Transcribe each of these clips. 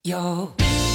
有。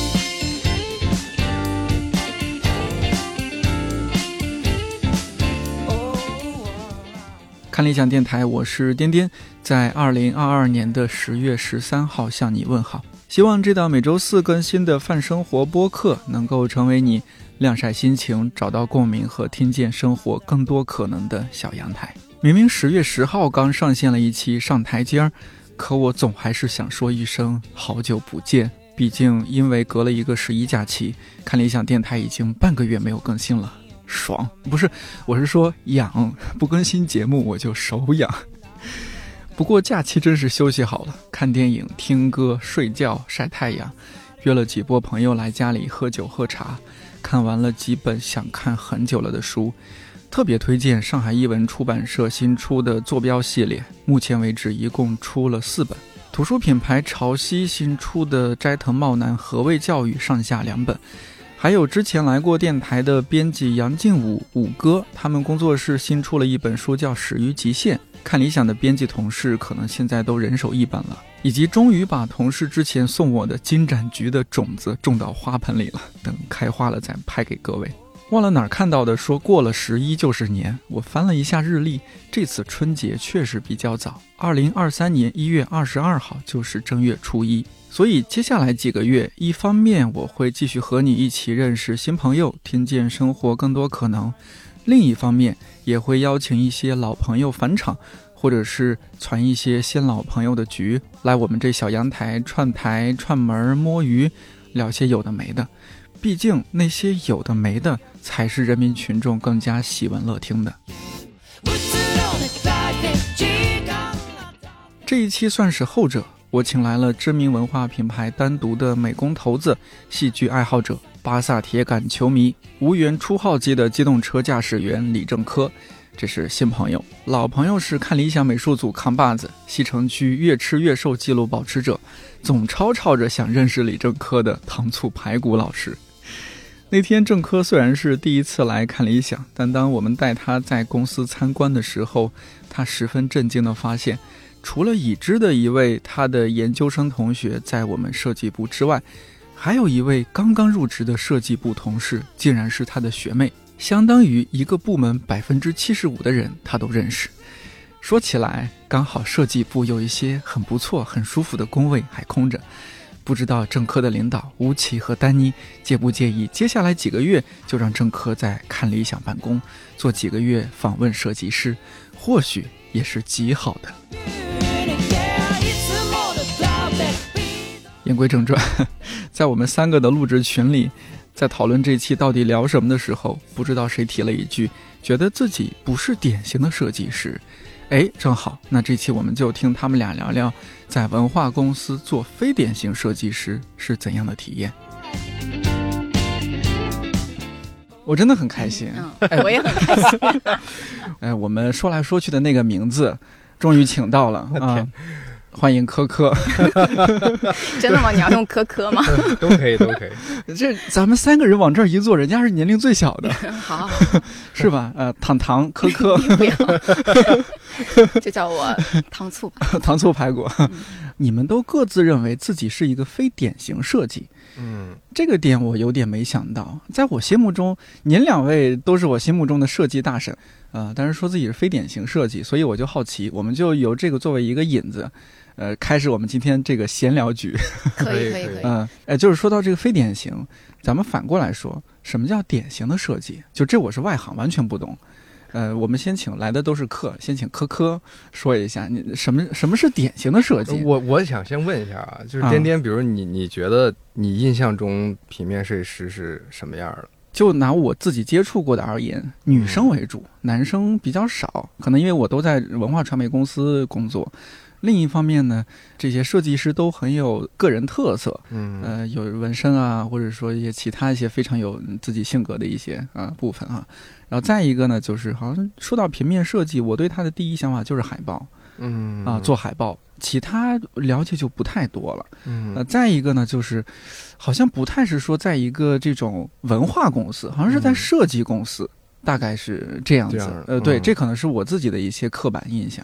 看理想电台，我是颠颠，在2022年的10月13号向你问好。希望这档每周4更新的泛生活播客能够成为你晾晒心情、找到共鸣和听见生活更多可能的小阳台。明明10月10号刚上线了一期上台阶儿，可我总还是想说一声好久不见。毕竟因为隔了一个11假期，看理想电台已经半个月没有更新了。爽，不是，我是说痒，不更新节目我就手痒。不过假期真是休息好了，看电影、听歌、睡觉、晒太阳，约了几波朋友来家里喝酒喝茶，看完了几本想看很久了的书。特别推荐上海译文出版社新出的坐标系列，目前为止一共出了4本。图书品牌潮汐新出的斋藤茂男何谓教育上下2本，还有之前来过电台的编辑杨静武五哥，他们工作室新出了一本书叫《始于极限》，看理想的编辑同事可能现在都人手1本了，以及终于把同事之前送我的金盏菊的种子种到花盆里了，等开花了再拍给各位。忘了哪儿看到的说过了11就是年，我翻了一下日历，这次春节确实比较早，2023年1月22号就是正月初1。所以接下来几个月，一方面我会继续和你一起认识新朋友，听见生活更多可能，另一方面也会邀请一些老朋友返场，或者是传一些新老朋友的局，来我们这小阳台串门摸鱼，聊些有的没的。毕竟那些有的没的才是人民群众更加喜闻乐听的。这一期算是后者，我请来了知名文化品牌单独的美工头子、戏剧爱好者、巴萨铁杆球迷、无缘初号机的机动车驾驶员李正科，这是新朋友。老朋友是看理想美术组扛把子、西城区越吃越瘦纪录保持者，总吵着想认识李正科的糖醋排骨老师。那天正科虽然是第一次来看理想，但当我们带他在公司参观的时候，他十分震惊地发现，除了已知的一位他的研究生同学在我们设计部之外，还有一位刚刚入职的设计部同事竟然是他的学妹，相当于一个部门75%的人他都认识。说起来刚好设计部有一些很不错很舒服的工位还空着，不知道正科的领导吴奇和丹妮介不介意接下来几个月就让正科在看理想办公，做几个月访问设计师，或许也是极好的。言归正传，在我们3个的录制群里，在讨论这期到底聊什么的时候，不知道谁提了一句觉得自己不是典型的设计师。正好，那这期我们就听他们俩聊聊在文化公司做非典型设计师是怎样的体验。我真的很开心， 我也很开心。 我们说来说去的那个名字终于请到了啊！欢迎科科。 真的吗？你要用科科吗？ 都可以。 这咱们3个人往这儿一坐，人家是年龄最小的。 好， 是吧？糖科科。 不要，就叫我糖醋吧。 糖醋排骨。你们都各自认为自己是一个非典型设计。这个点我有点没想到，在我心目中，您2位都是我心目中的设计大神，但是说自己是非典型设计，所以我就好奇，我们就由这个作为一个引子，开始我们今天这个闲聊局。 可以。 就是说到这个非典型，咱们反过来说，什么叫典型的设计？就这我是外行，完全不懂。我们先请来的都是先请科科说一下，你什么是典型的设计？ 我想先问一下啊，就是颠颠，比如你觉得你印象中平面设计师是什么样的？ 就拿我自己接触过的而言，女生为主，男生比较少，可能因为我都在文化传媒公司工作。另一方面呢，这些设计师都很有个人特色，有纹身啊，或者说一些其他一些非常有自己性格的一些部分啊。然后再一个呢，就是好像说到平面设计，我对他的第一想法就是海报，做海报，其他了解就不太多了。再一个呢，就是好像不太是说在一个这种文化公司，好像是在设计公司，大概是这样子。对，这可能是我自己的一些刻板印象。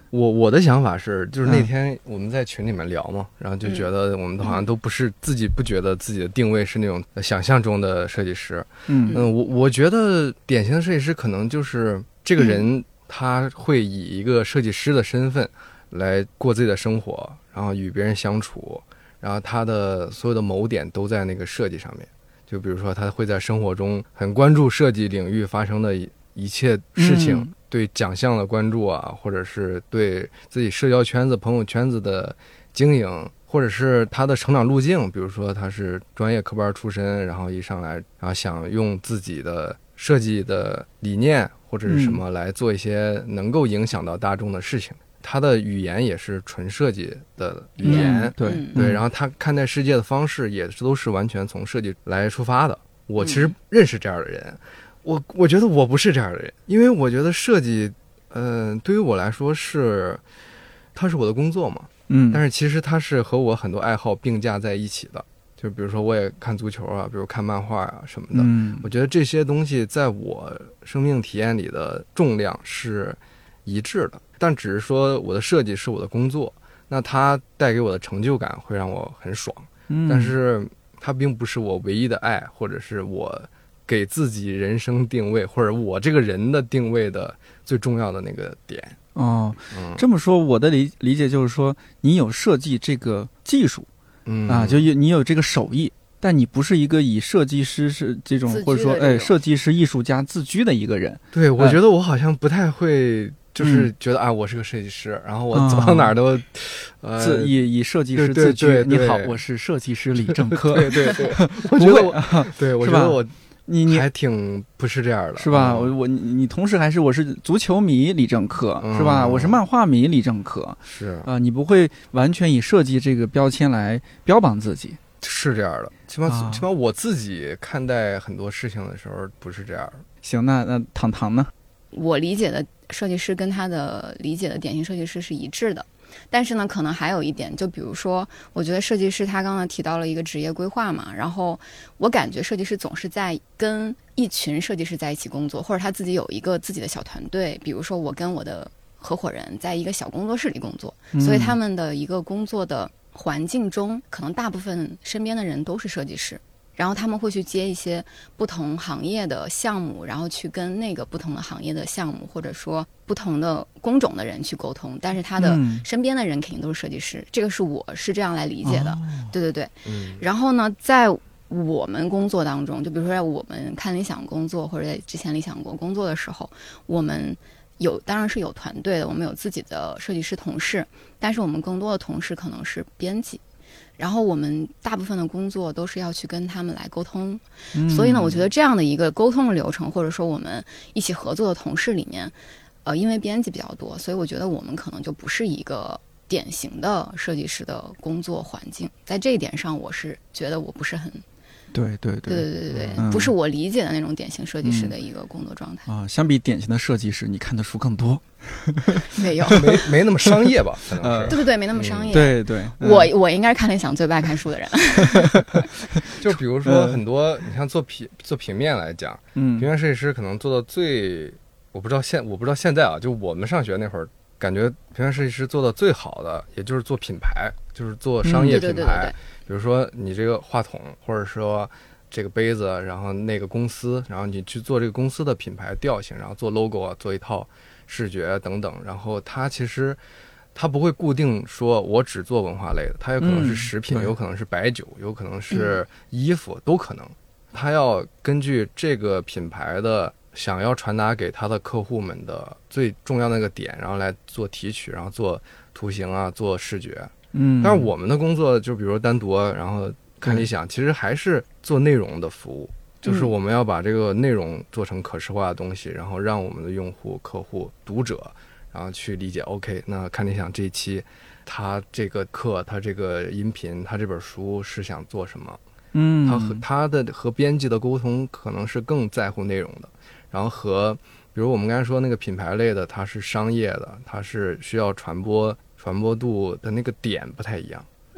我的想法是，就是那天我们在群里面聊嘛，然后就觉得我们好像都不是自己不觉得自己的定位是那种想象中的设计师。我觉得典型的设计师可能就是这个人他会以一个设计师的身份来过自己的生活，然后与别人相处，然后他的所有的锚点都在那个设计上面。就比如说他会在生活中很关注设计领域发生的一切事情，对奖项的关注啊，或者是对自己社交圈子朋友圈子的经营，或者是他的成长路径，比如说他是专业科班出身，然后一上来然后想用自己的设计的理念或者是什么来做一些能够影响到大众的事情。他的语言也是纯设计的语言，对，然后他看待世界的方式也都是完全从设计来出发的。我其实认识这样的人，我觉得我不是这样的人，因为我觉得设计，对于我来说它是我的工作嘛，但是其实它是和我很多爱好并驾在一起的。就比如说我也看足球啊，比如看漫画啊什么的，我觉得这些东西在我生命体验里的重量是一致的。但只是说我的设计是我的工作，那它带给我的成就感会让我很爽，但是它并不是我唯一的爱，或者是我给自己人生定位或者我这个人的定位的最重要的那个点。 这么说我的理解就是说，你有设计这个技术，就你有这个手艺，但你不是一个以设计师是这种或者说设计师艺术家自居的一个人。 对，我觉得我好像不太会就是觉得我是个设计师，然后我走到哪儿都以设计师自居。 对， 你好，我是设计师李正科。 对，我觉得我觉得我你还挺不是这样的， 是吧？你同时我是足球迷李正科，是吧？我是漫画迷李正科， 是你不会完全以设计这个标签来标榜自己， 是这样的。起码我自己看待很多事情的时候不是这样的。 行，那糖糖呢？ 我理解的设计师跟他的理解的典型设计师是一致的，但是呢，可能还有一点，就比如说，我觉得设计师他刚才提到了一个职业规划嘛，然后我感觉设计师总是在跟一群设计师在一起工作，或者他自己有一个自己的小团队，比如说我跟我的合伙人在一个小工作室里工作，所以他们的一个工作的环境中，可能大部分身边的人都是设计师。然后他们会去接一些不同行业的项目，然后去跟那个不同的行业的项目或者说不同的工种的人去沟通，但是他的身边的人肯定都是设计师，这个是我是这样来理解的。对。然后呢，在我们工作当中，就比如说在我们看理想工作或者在之前理想国工作的时候，我们当然是有团队的，我们有自己的设计师同事，但是我们更多的同事可能是编辑，然后我们大部分的工作都是要去跟他们来沟通，所以呢，我觉得这样的一个沟通的流程，或者说我们一起合作的同事里面，因为编辑比较多，所以我觉得我们可能就不是一个典型的设计师的工作环境，在这一点上，我是觉得我不是很。 对， 不是我理解的那种典型设计师的一个工作状态相比典型的设计师，你看的书更多。 没有， 没那么商业吧？ 对，没那么商业。 对， 我应该是看理想最不爱看书的人。 就比如说很多，你像做平面来讲，平面设计师可能做到最，我不知道现在就我们上学那会儿，感觉平面设计师做到最好的，也就是做品牌，就是做商业品牌。 对。 比如说你这个话筒，或者说这个杯子，然后那个公司，然后你去做这个公司的品牌调性，然后做 logo 啊，做一套视觉等等，然后它其实它不会固定说我只做文化类的，它有可能是食品，有可能是白酒，有可能是衣服，都可能。它要根据这个品牌的想要传达给他的客户们的最重要的那个点，然后来做提取，然后做图形啊，做视觉。但是我们的工作就比如单独然后看理想，其实还是做内容的服务，就是我们要把这个内容做成可视化的东西，然后让我们的用户、客户、读者然后去理解 OK， 那看理想这一期他这个课，他这个音频，他这本书是想做什么。他和编辑的沟通可能是更在乎内容的，然后和比如我们刚才说那个品牌类的，它是商业的，它是需要传播度的那个点不太一样。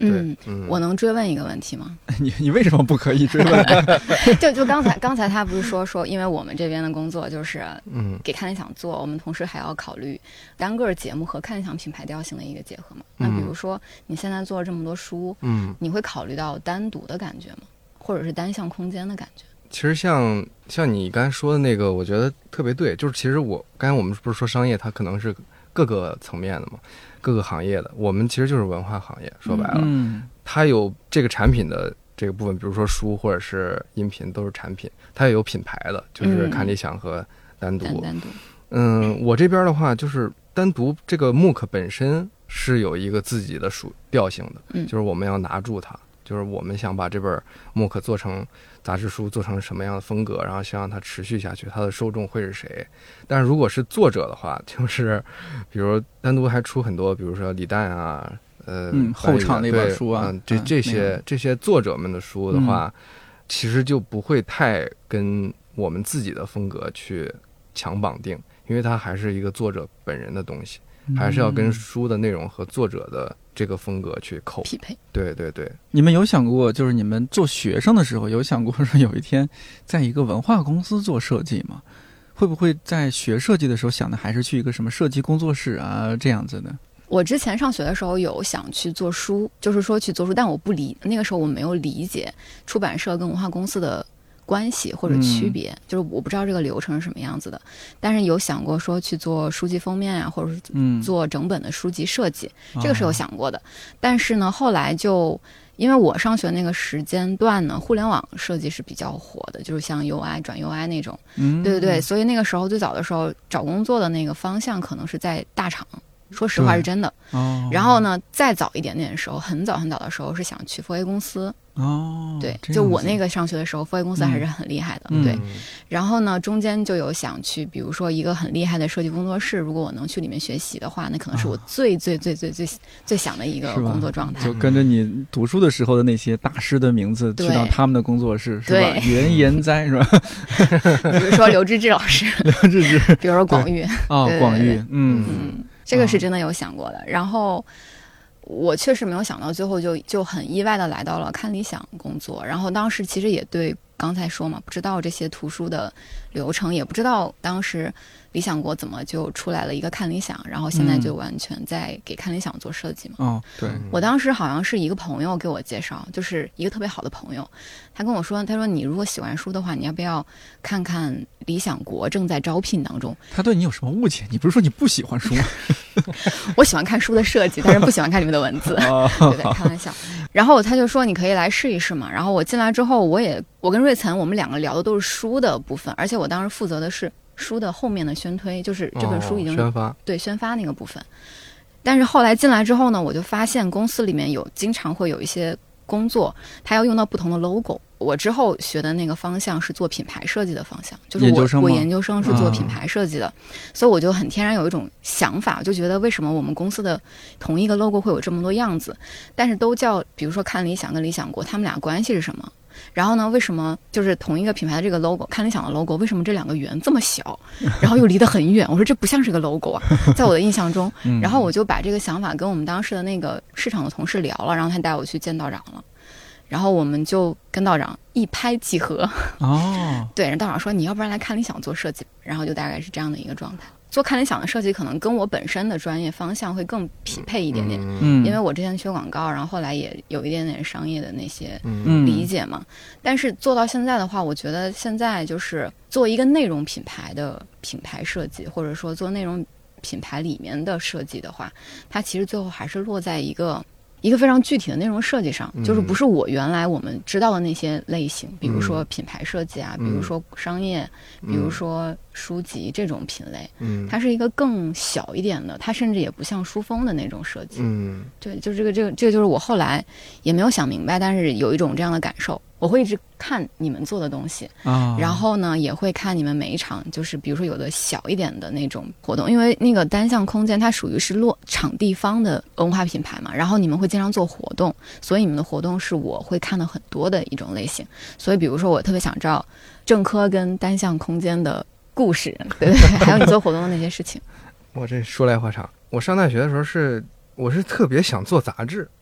我能追问一个问题吗？ 你为什么不可以追问？ 就刚才他不是说，因为我们这边的工作就是给看理想做，我们同时还要考虑单个节目和看理想品牌调性的一个结合嘛。那比如说你现在做了这么多书，你会考虑到单独的感觉吗？或者是单向空间的感觉？ 其实像你刚才说的那个，我觉得特别对。就是其实刚才我们不是说商业它可能是各个层面的嘛，各个行业的，我们其实就是文化行业，说白了，它有这个产品的这个部分，比如说书或者是音频都是产品，它也有品牌的，就是看理想和单独。我这边的话就是单独这个 MOOC 本身是有一个自己的调性的，就是我们要拿住它，就是我们想把这本 MOOC 做成杂志书，做成什么样的风格，然后希望它持续下去，它的受众会是谁。但是如果是作者的话，就是比如单独还出很多，比如说李诞啊， 后场那本书啊， 这些作者们的书的话，其实就不会太跟我们自己的风格去强绑定，因为它还是一个作者本人的东西，还是要跟书的内容和作者的这个风格去匹配。 对， 你们有想过，就是你们做学生的时候，有想过说有一天在一个文化公司做设计吗？会不会在学设计的时候想的还是去一个什么设计工作室啊这样子的？ 我之前上学的时候有想去做书，就是说去做书，但那个时候我没有理解出版社跟文化公司的关系或者区别，就是我不知道这个流程是什么样子的。但是有想过说去做书籍封面啊，或者是做整本的书籍设计，这个是有想过的。但是呢，后来就因为我上学那个时间段呢，互联网设计是比较火的，就是像 UI 转 UI 那种，对，所以那个时候最早的时候找工作的那个方向可能是在大厂。说实话是真的。然后呢，再早一点点的时候，很早的时候是想去4A公司。对，就我那个上学的时候，4A公司还是很厉害的。对，然后呢，中间就有想去，比如说一个很厉害的设计工作室，如果我能去里面学习的话，那可能是我最想的一个工作状态。 就跟着你读书的时候的那些大师的名字去到他们的工作室，是吧？原研哉是吧？ 比如说刘志志老师，比如说广域广域， 这个是真的有想过的。然后我确实没有想到，最后就很意外的来到了看理想工作。然后当时其实也对刚才说嘛，不知道这些图书的流程，也不知道当时理想国怎么就出来了一个看理想，然后现在就完全在给看理想做设计嘛。 对， 我当时好像是一个朋友给我介绍，就是一个特别好的朋友，他跟我说，他说你如果喜欢书的话，你要不要看看理想国正在招聘当中。 他对你有什么误解？你不是说你不喜欢书吗？ 我喜欢看书的设计，但是不喜欢看里面的文字。对，开玩笑。然后他就说你可以来试一试嘛。然后我进来之后，我跟瑞岑我们两个聊的都是书的部分，而且我当时负责的是书的后面的宣推，就是这本书已经宣发那个部分。但是后来进来之后呢，我就发现公司里面经常会有一些工作，它要用到不同的 logo。我之后学的那个方向是做品牌设计的方向，就是我研究生是做品牌设计的，所以我就很天然有一种想法，就觉得为什么我们公司的同一个 logo 会有这么多样子，但是都叫比如说看理想跟理想国，他们俩关系是什么？然后呢，为什么就是同一个品牌的这个 logo， 看理想的 logo， 为什么这两个圆这么小，然后又离得很远？我说这不像是个 logo 啊，在我的印象中。然后我就把这个想法跟我们当时的那个市场的同事聊了，然后他带我去见道长了。然后我们就跟道长一拍即合。对，然后道长说你要不然来看理想做设计，然后就大概是这样的一个状态。做看理想的设计可能跟我本身的专业方向会更匹配一点点，因为我之前学广告，然后后来也有一点点商业的那些理解嘛。但是做到现在的话，我觉得现在就是做一个内容品牌的品牌设计，或者说做内容品牌里面的设计的话，它其实最后还是落在一个非常具体的内容设计上，就是不是我原来我们知道的那些类型，比如说品牌设计啊，比如说商业，比如说书籍这种品类，它是一个更小一点的，它甚至也不像书封的那种设计。对，就这个就是我后来也没有想明白，但是有一种这样的感受。我会一直看你们做的东西，然后呢也会看你们每一场，就是比如说有的小一点的那种活动，因为那个单向空间它属于是场地方的文化品牌嘛，然后你们会经常做活动，所以你们的活动是我会看的很多的一种类型。所以比如说我特别想知道正科跟单向空间的故事，对，还有你做活动的那些事情。 我这说来话长，我上大学的时候我是特别想做杂志，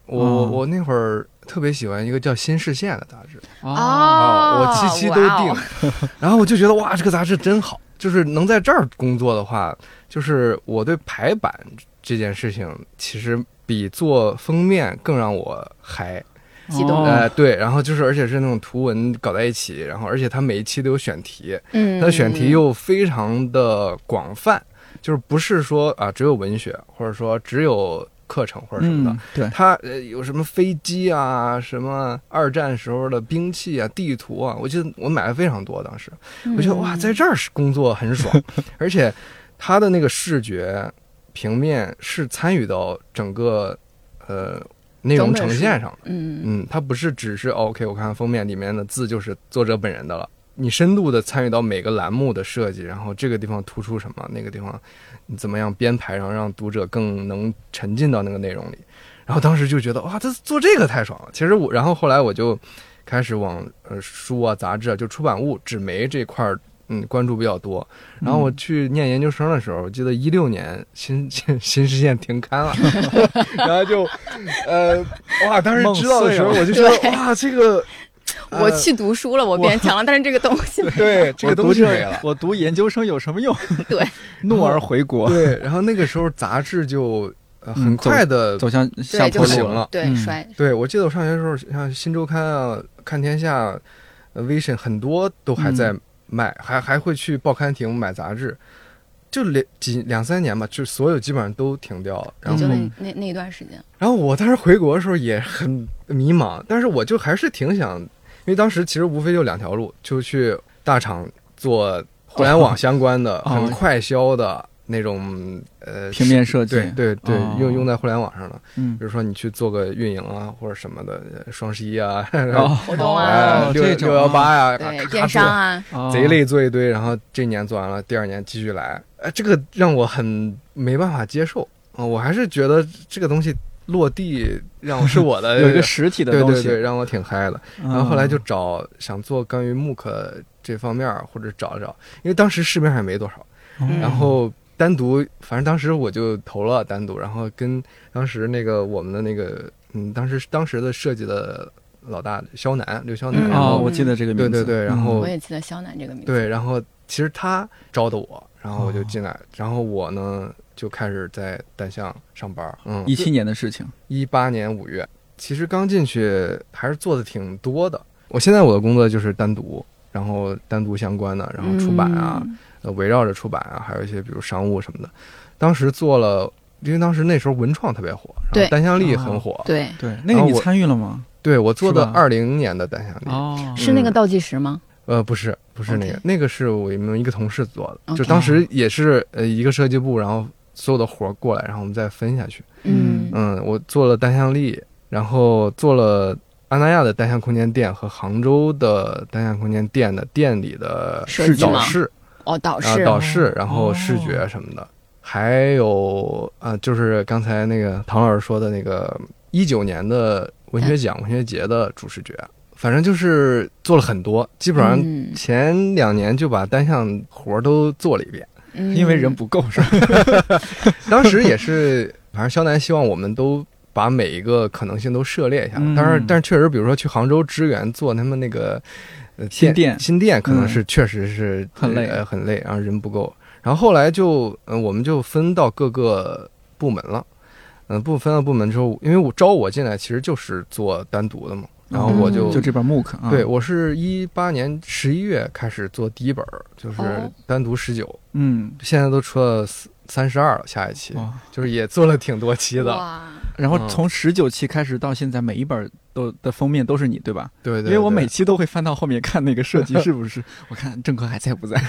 我那会儿特别喜欢一个叫《新视线》的杂志哦， 我期都订，然后我就觉得哇，这个杂志真好，就是能在这儿工作的话，就是我对排版这件事情其实比做封面更让我嗨。 激动对，然后就是而且是那种图文搞在一起，然后而且它每一期都有选题，它的选题又非常的广泛，就是不是说啊只有文学，或者说只有课程或者什么的， 对， 它有什么飞机啊，什么二战时候的兵器啊，地图啊，我记得我买了非常多，当时我觉得哇，在这儿工作很爽，而且它的那个视觉平面是参与到整个内容呈现上，它不是只是 OK， 我看封面里面的字就是作者本人的了，你深度的参与到每个栏目的设计，然后这个地方突出什么，那个地方你怎么样编排，然后让读者更能沉浸到那个内容里，然后当时就觉得哇，他做这个太爽了。其实然后后来我就开始往书啊、杂志啊，就出版物、纸媒这块关注比较多。然后我去念研究生的时候，我记得16年新视线停刊了，然后就哇，当时知道的时候我就觉得哇，这个。 我去读书了，我变强了，但是这个东西对这个东西没了。 我读研究生有什么用？ 对， 怒而回国。 对，然后那个时候杂志就很快的走向下坡路了。 对，衰。 对，我记得我上学的时候，像《新周刊》啊、看天下、Vision 很多都还在卖，还会去报刊亭买杂志。就两三年吧，就所有基本上都停掉了。然后就那一段时间。 然后我当时回国的时候也很迷茫，但是我就还是挺想，因为当时其实无非就2条路，就去大厂做互联网相关的、很快销的那种平面设计， 对，用在互联网上的。比如说你去做个运营啊或者什么的，双11啊、 活动啊、 618呀、 对，电商啊， 贼累做一堆，然后这年做完了，第2年继续来。这个让我很没办法接受我还是觉得这个东西落地让是我的有一个实体的东西， 对，让我挺嗨的。然后后来就想做关于 MOOC 这方面，或者找，因为当时市面上也没多少，然后单独，反正当时我就投了单独，然后跟当时那个我们的那个当时的设计的老大刘肖南， 我记得这个名字， 对，然后我也记得肖南这个名字， 对，然后其实他招的我。然后我就进来，然后我呢就开始在单向上班。 17年的事情 ，18年5月，其实刚进去还是做的挺多的。我现在我的工作就是单独，然后单独相关的，然后出版啊，围绕着出版啊，还有一些比如商务什么的。当时做了，因为当时那时候文创特别火，然后单向力很火， 对， 那个你参与了吗？ 对，我做的20年的单向力， 是那个倒计时吗？ 不是那个是我们一个同事做的，就当时也是一个设计部，然后所有的活过来，然后我们再分下去。我做了单向力，然后做了阿那亚的单向空间店和杭州的单向空间店的店里的导视，然后视觉什么的，还有就是刚才那个唐老师说的那个19年的文学奖、文学节的主视觉。反正就是做了很多，基本上前2年就把单向活都做了一遍， 因为人不够是吧？ 当时也是，反正肖南希望我们都把每一个可能性都涉猎一下。但是确实，比如说去杭州支援做他们那个新店，可能是确实是很累， 然后人不够。然后后来就我们就分到各个部门了，分到部门之后，因为我招我进来其实就是做单独的嘛。然后我就这本 MOOC， 对，我是18年11月开始做第一本，就是单独19，现在都出了32了，下一期就是也做了挺多期的。 然后从19期开始到现在，每一本的封面都是你，对吧？ 对， 因为我每期都会翻到后面看那个设计是不是，我看郑科还在不在？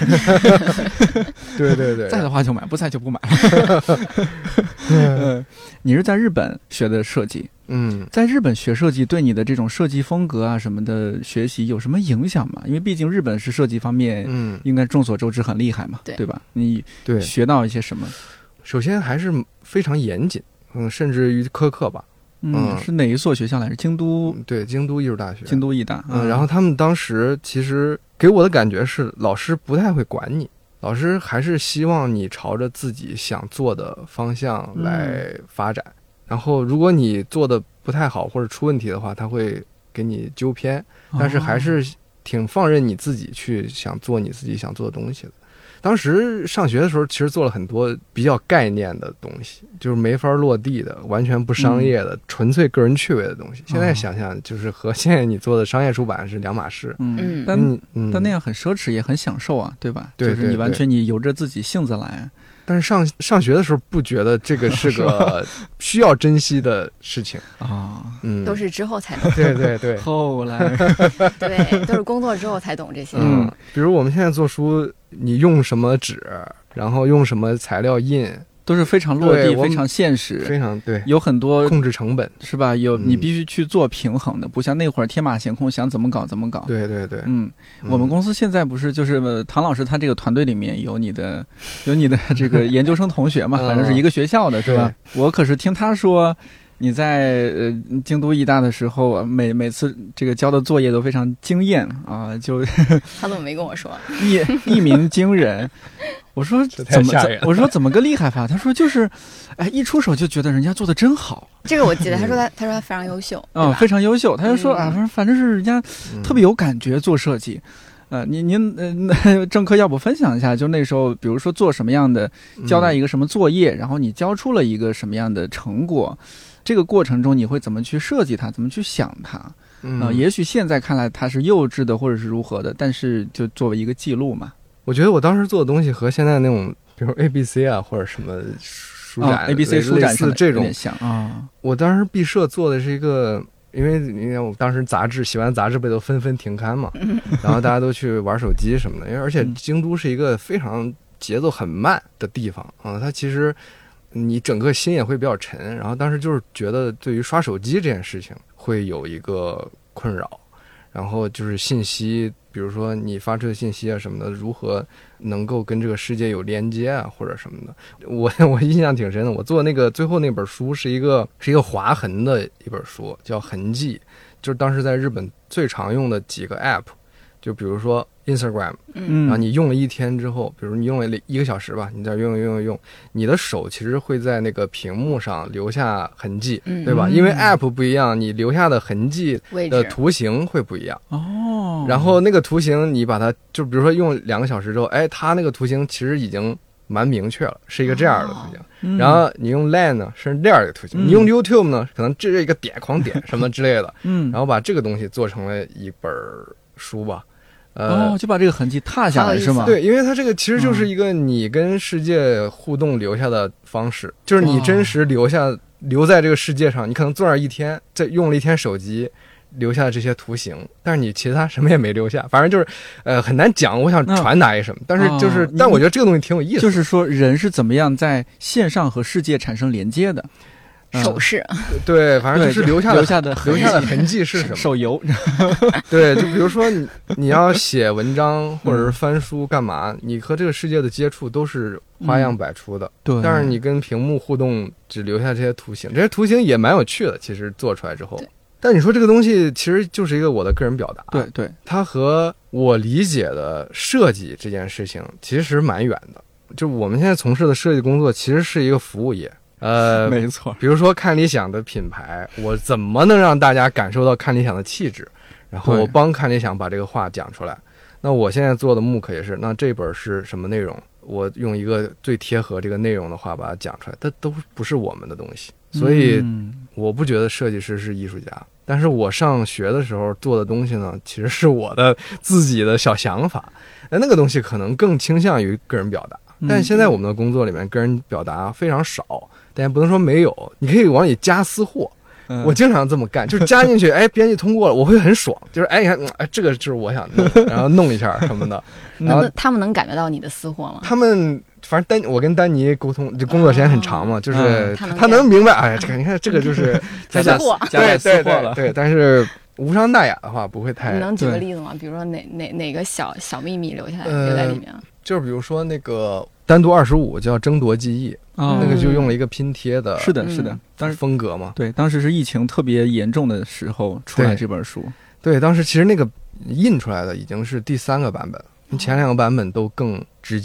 对， 在的话就买，不在就不买了。你是在日本学的设计？在日本学设计对你的这种设计风格啊什么的学习有什么影响吗？因为毕竟日本是设计方面，应该众所周知很厉害嘛，对吧？你学到一些什么？ 首先还是非常严谨，甚至于苛刻吧。 是哪一所学校来着？京都？ 对，京都艺术大学， 京都艺大。 然后他们当时其实给我的感觉是，老师不太会管你，老师还是希望你朝着自己想做的方向来发展。然后如果你做的不太好或者出问题的话，他会给你纠偏，但是还是挺放任你自己去想做你自己想做的东西的。当时上学的时候，其实做了很多比较概念的东西，就是没法落地的，完全不商业的，纯粹个人趣味的东西。现在想想，就是和现在你做的商业出版是两码事。 但那样很奢侈，也很享受啊，对吧？ 对， 就是你完全你由着自己性子来。 但是上学的时候不觉得这个是个需要珍惜的事情啊， 都是之后才懂。 对， 后来对，都是工作之后才懂这些。 比如我们现在做书，你用什么纸，然后用什么材料印， 都是非常落地、非常现实， 非常对， 有很多控制成本是吧？你必须去做平衡的，不像那会儿天马行空，想怎么搞怎么搞。 对， 我们公司现在不是就是唐老师他这个团队里面有你的这个研究生同学嘛，反正是一个学校的是吧？我可是听他说。你在京都艺大的时候，每次这个交的作业都非常惊艳啊，就他怎么没跟我说？ 一鸣惊人。我说怎么个厉害法？他说就是，一出手就觉得人家做的真好。 这个我记得，他说他非常优秀非常优秀。他就说反正是人家特别有感觉做设计。您郑科要不分享一下，就那时候，比如说做什么样的，交代一个什么作业，然后你交出了一个什么样的成果。这个过程中你会怎么去设计它，怎么去想它？也许现在看来它是幼稚的或者是如何的，但是就作为一个记录嘛。 我觉得我当时做的东西和现在那种，比如 ABC 啊或者什么书展、 ABC 书展似这种像啊。 我当时毕设做的是一个，因为我当时写完杂志被都纷纷停刊嘛，然后大家都去玩手机什么的，而且京都是一个非常节奏很慢的地方啊，它其实。你整个心也会比较沉，然后当时就是觉得对于刷手机这件事情会有一个困扰，然后就是信息，比如说你发出的信息啊什么的，如何能够跟这个世界有连接啊或者什么的。我印象挺深的，我做那个最后那本书是一个划痕的一本书，叫痕迹，就是当时在日本最常用的几个 app， 就比如说 Instagram， 然后你用了一天之后，比如你用了1个小时吧，你在用，你的手其实会在那个屏幕上留下痕迹，对吧？因为 app 不一样，你留下的痕迹的图形会不一样。 哦。 然后那个图形你把它，就比如说用2个小时之后，它那个图形其实已经蛮明确了，是一个这样的图形。然后你用 Line 呢是这样一个图形，你用 YouTube 呢可能这一个点狂点什么之类的。然后把这个东西做成了一本书吧。 就把这个痕迹踏下来是吗？ 对，因为它这个其实就是一个你跟世界互动留下的方式，就是你真实留在这个世界上，你可能坐那一天，再用了一天手机留下的这些图形，但是你其他什么也没留下，反正就是很难讲我想传达一什么，但是就是但我觉得这个东西挺有意思的， 就是说人是怎么样在线上和世界产生连接的。 手势， 对，反正就是留下的痕迹是什么？ 手游， 对，就比如说你要写文章或者是翻书干嘛，你和这个世界的接触都是花样百出的， 对。 但是你跟屏幕互动，只留下这些图形，这些图形也蛮有趣的，其实做出来之后。但你说这个东西其实就是一个我的个人表达， 对， 它和我理解的设计这件事情其实蛮远的。就我们现在从事的设计工作，其实是一个服务业。 没错， 比如说看理想的品牌，我怎么能让大家感受到看理想的气质，然后我帮看理想把这个话讲出来。那我现在做的MOOC也是，那这本是什么内容，我用一个最贴合这个内容的话把它讲出来，它都不是我们的东西，所以我不觉得设计师是艺术家。但是我上学的时候做的东西呢，其实是我的自己的小想法，那个东西可能更倾向于个人表达。但现在我们的工作里面个人表达非常少，但也不能说没有，你可以往里加私货。我经常这么干，就是加进去，编辑通过了，我会很爽，就是你看，这个就是我想弄，然后弄一下什么的。然后他们能感觉到你的私货吗？ 他们反正我跟丹尼沟通，就工作时间很长嘛，就是他能明白，你看这个就是私货， 对，但是无伤大雅的话不会太。 你能举个例子吗？比如说哪个小秘密留在里面？ 就是比如说那个单独25叫争夺记忆，那个就用了一个拼贴的， 是的，当时风格嘛。 对，当时是疫情特别严重的时候出来这本书。 对，当时其实那个印出来的已经是第3个版本，前2个版本都更直接，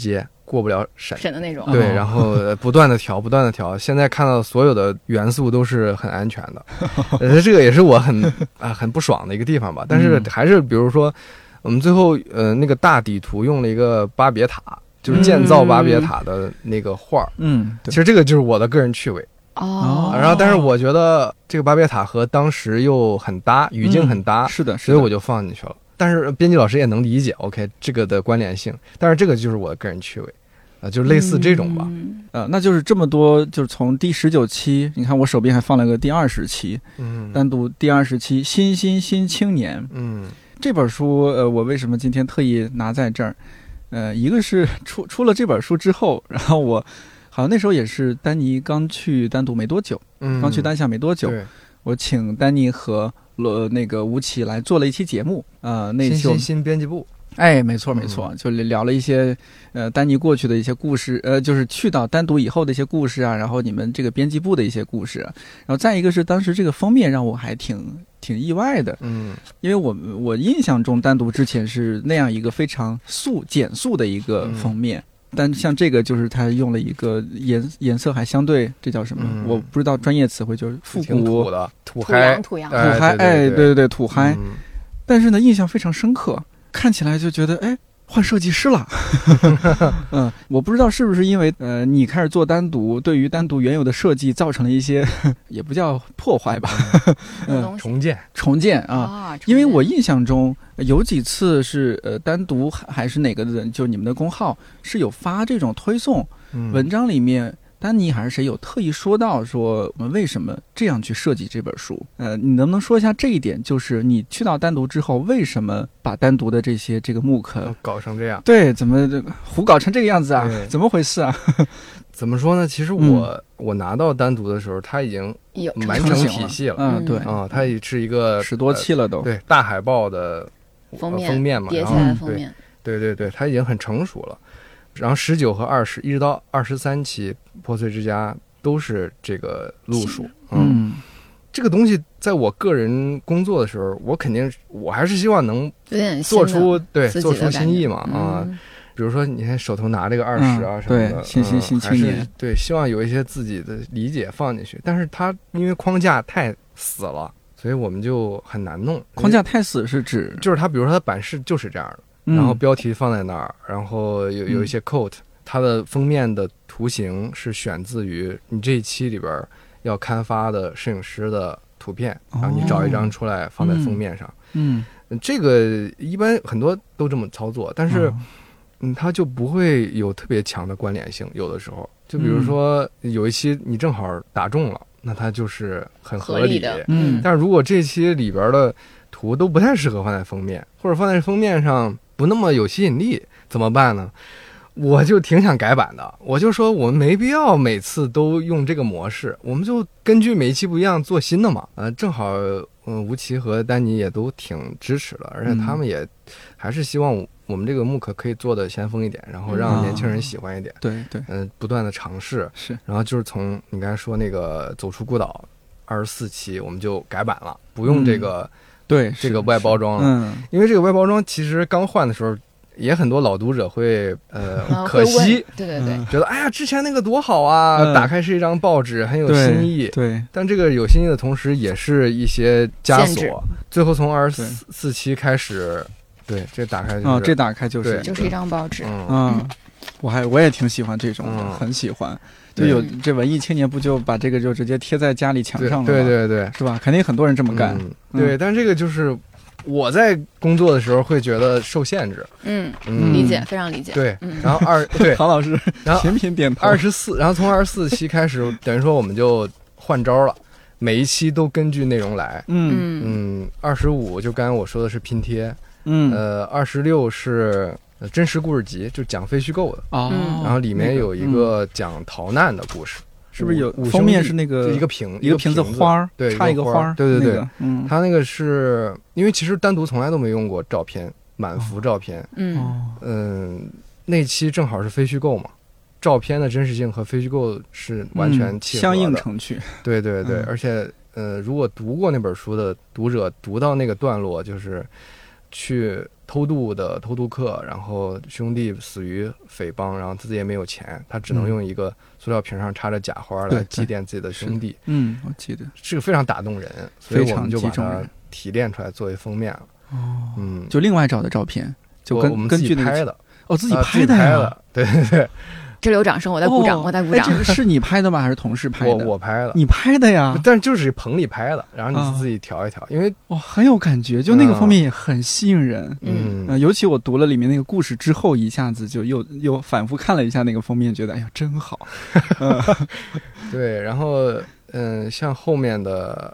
过不了审的那种。 对，然后不断的调，不断的调。现在看到所有的元素都是很安全的，这个也是我很不爽的一个地方吧。但是还是比如说，我们最后那个大底图用了一个巴别塔，就是建造巴别塔的那个画。其实这个就是我的个人趣味。然后但是我觉得这个巴别塔和当时又很搭，语境很搭， 是的， 所以我就放进去了。但是编辑老师也能理解 ，OK 这个的关联性，但是这个就是我的个人趣味，就是类似这种吧。 那就是这么多，就是从第19期，你看我手边还放了个第20期，单独第20期新新青年，这本书，我为什么今天特意拿在这儿？一个是出了这本书之后，然后我好像那时候也是丹尼刚去单独没多久，刚去单向没多久，我请丹尼和那个吴奇来做了一期节目，那期新编辑部， 没错，就聊了一些丹尼过去的一些故事，就是去到单独以后的一些故事啊，然后你们这个编辑部的一些故事，然后再一个是当时这个封面让我还挺意外的，因为我印象中单独之前是那样一个非常简素的一个封面。但像这个就是它用了一个颜色还相对，这叫什么？我不知道专业词汇，就是复古的土嗨， 土洋， 对，土嗨。但是呢，印象非常深刻，看起来就觉得换设计师了。我不知道是不是因为你开始做单独，对于单独原有的设计造成了一些也不叫破坏吧，重建啊。因为我印象中有几次是单独还是哪个人，就你们的公号是有发这种推送文章，里面丹尼还是谁有特意说到说我们为什么这样去设计这本书。你能不能说一下这一点，就是你去到单独之后为什么把单独的这个木刻搞成这样？ 对，怎么胡搞成这个样子啊？怎么回事啊？ 怎么说呢？其实我拿到单独的时候，它已经完成体系了。 对它也是一个 10多期了都。 对，大海报的封面嘛， 叠起来的封面。 对，它已经很成熟了。然后19和20一直到23期破碎之家都是这个路数。这个东西在我个人工作的时候，我还是希望能做出新意嘛。比如说你看手头拿这个20啊什么的， 新青年， 对，希望有一些自己的理解放进去。但是它因为框架太死了，所以我们就很难弄。 框架太死是指就是它，比如说它版式就是这样的。然后标题放在那儿，然后有一些 quote， 它的封面的图形是选自于你这一期里边要刊发的摄影师的图片，然后你找一张出来放在封面上。这个一般很多都这么操作，但是它就不会有特别强的关联性。有的时候，就比如说有一期你正好打中了，那它就是很合理的。 但是如果这期里边的图都不太适合放在封面，或者放在封面上不那么有吸引力，怎么办呢？我就挺想改版的，我就说我们没必要每次都用这个模式，我们就根据每一期不一样做新的嘛。正好吴奇和丹尼也都挺支持的，而且他们也还是希望我们这个木刻可以做的先锋一点，然后让年轻人喜欢一点。 对， 不断的尝试是， 然后就是从你刚才说那个走出孤岛24期，我们就改版了，不用这个。这个外包装了，因为这个外包装其实刚换的时候，也很多老读者会可惜， 对， 觉得哎呀之前那个多好啊，打开是一张报纸，很有新意， 对， 但这个有新意的同时，也是一些枷锁。最后从24期开始，对，这打开就是这打开就是一张报纸， 我也挺喜欢这种的，很喜欢。就有这文艺青年不就把这个就直接贴在家里墙上了吗？ 对， 是吧？肯定很多人这么干。 对，但这个就是我在工作的时候会觉得受限制。 理解，非常理解。 对，然后唐老师， 然后频频点头。 然后从24期开始，等于说我们就换招了，每一期都根据内容来。25就刚才我说的是拼贴。26是真实故事集，就讲非虚构的。然后里面有一个讲逃难的故事。 是不是有封面是那个一个瓶子花， 对， 插一个花， 对，他那个是因为其实单独从来都没用过照片，满幅照片，那期正好是非虚构嘛，照片的真实性和非虚构是完全契合的， 相映成趣， 对，而且如果读过那本书的读者读到那个段落，就是去偷渡客，然后兄弟死于匪帮，然后自己也没有钱，他只能用一个塑料瓶上插着假花来祭奠自己的兄弟。 我记得这个非常打动人，所以我们就把它提炼出来作为封面了。 就另外找的照片，就我们自己拍的。 自己拍的呀？ 对对对。 这里有掌声，我在鼓掌，我在鼓掌。 这是你拍的吗？还是同事拍的？ 我拍的。 你拍的呀？ 但就是棚里拍的，然后你自己调一调，因为很有感觉，就那个封面也很吸引人。尤其我读了里面那个故事之后，一下子就又反复看了一下那个封面，觉得哎呀真好。 对，然后像后面的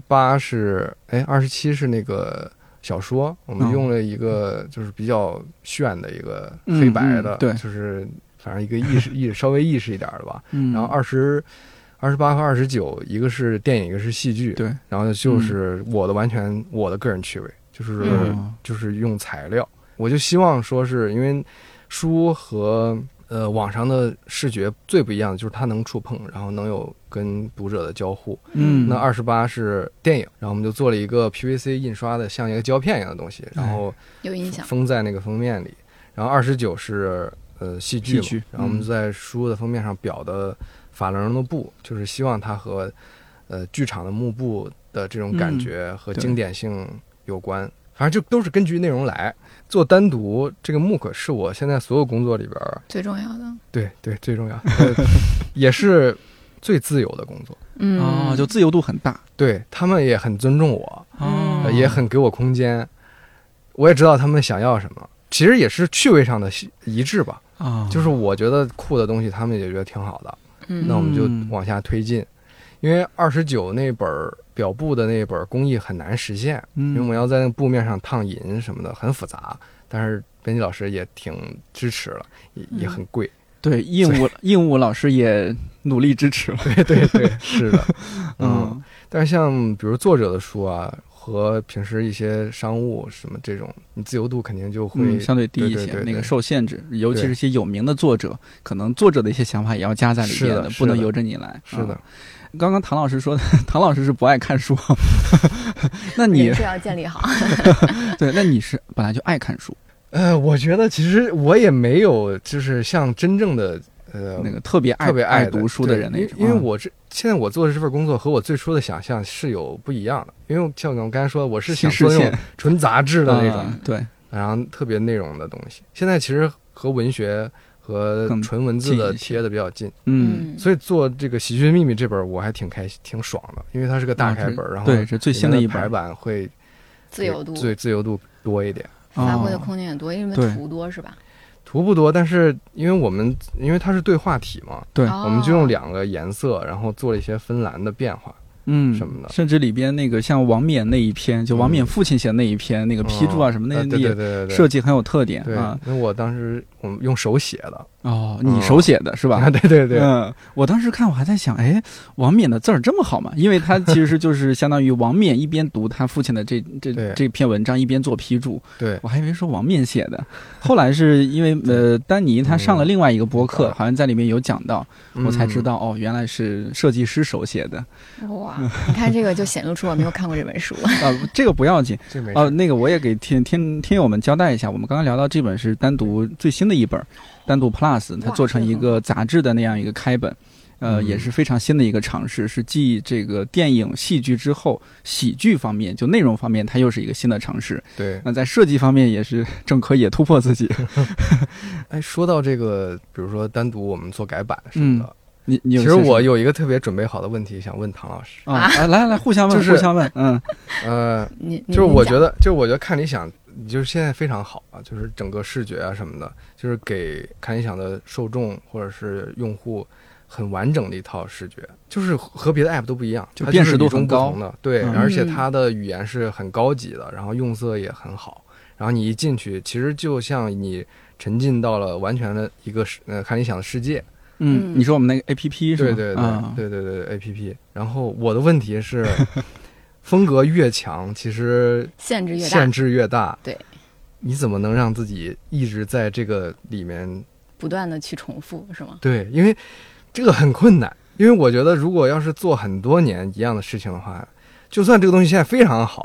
27是那个小说，我们用了一个就是比较炫的一个黑白的， 对， 就是反正一个稍微意识一点的吧。然后28和29，一个是电影，一个是戏剧。 对， 然后就是完全我的个人趣味，就是用材料，我就希望说是因为书和网上的视觉最不一样的就是它能触碰，然后能有跟读者的交互。那28是电影，然后我们就做了一个 PVC 印刷的像一个胶片一样的东西，然后有印象封在那个封面里。然后29是戏剧嘛，然后我们在书的封面上裱的法兰绒的布，就是希望它和剧场的幕布的这种感觉和经典性有关。反正就都是根据内容来做。单独这个MOOC是我现在所有工作里边最重要的， 对最重要也是最自由的工作。 就自由度很大。 对，他们也很尊重我，也很给我空间，我也知道他们想要什么，其实也是趣味上的一致吧。就是我觉得酷的东西他们也觉得挺好的，那我们就往下推进。因为29那本表布的那本工艺很难实现，因为我们要在那个布面上烫银什么的，很复杂。但是编辑老师也挺支持了，也很贵。 对，应物老师也努力支持了。 对，是的。但是像比如作者的书啊，和平时一些商务什么这种，你自由度肯定就会相对低一些，那个受限制。尤其是一些有名的作者，可能作者的一些想法也要加在里面的，不能由着你来。 是的。 刚刚唐老师说，唐老师是不爱看书，那你人设要建立好。 对，那你是本来就爱看书。 我觉得其实我也没有，就是像真正的那个特别爱读书的人那种。 因为现在我做的这份工作和我最初的想象是有不一样的。因为像我刚才说，我是想做那种纯杂志的那种， 对， 然后特别内容的东西。现在其实和文学和纯文字的贴的比较近，所以做这个《喜剧的秘密》这本我还挺开心、挺爽的，因为它是个大开本，然后对，是最新的一本， 排版会自由度多一点， 发挥的空间也多，因为图多是吧？ 图不多，但是因为它是对话体嘛， 对， 我们就用2个颜色，然后做了一些分栏的变化。什么的， 甚至里边那个像王冕那一篇，就王冕父亲写的那一篇，那个批注啊什么那对设计很有特点啊。那我当时我们用手写的。 你手写的是吧？ 对。 我当时看我还在想，王冕的字儿这么好吗？因为他其实就是相当于王冕一边读他父亲的这篇文章，一边做批注。 对， 我还以为说王冕写的，后来是因为丹尼他上了另外一个播客，好像在里面有讲到，我才知道原来是设计师手写的。 哇，你看这个就显露出我没有看过这本书这个不要紧那个我也给听友们交代一下，我们刚刚聊到这本是单独最新的一本。单独 Plus 它做成一个杂志的那样一个开本，也是非常新的一个尝试，是继这个电影戏剧之后，喜剧方面就内容方面它又是一个新的尝试。 对， 那在设计方面也是正可也突破自己。 说到这个比如说单独我们做改版什么的， 你其实我有一个特别准备好的问题想问唐老师来互相问、互相问。 就是我觉得看理想就是现在非常好啊，就是整个视觉啊什么的，就是给看理想的受众或者是用户很完整的一套视觉，就是和别的 app 都不一样， 就辨识度很高的。对，而且它的语言是很高级的，然后用色也很好，然后你一进去其实就像你沉浸到了完全的一个看理想的世界。 你说我们那个 APP 是吧？对 APP。然后我的问题是风格越强，其实限制越大。 对， 你怎么能让自己一直在这个里面不断的去重复，是吗？ 对，因为这个很困难。因为我觉得，如果要是做很多年一样的事情的话，就算这个东西现在非常好，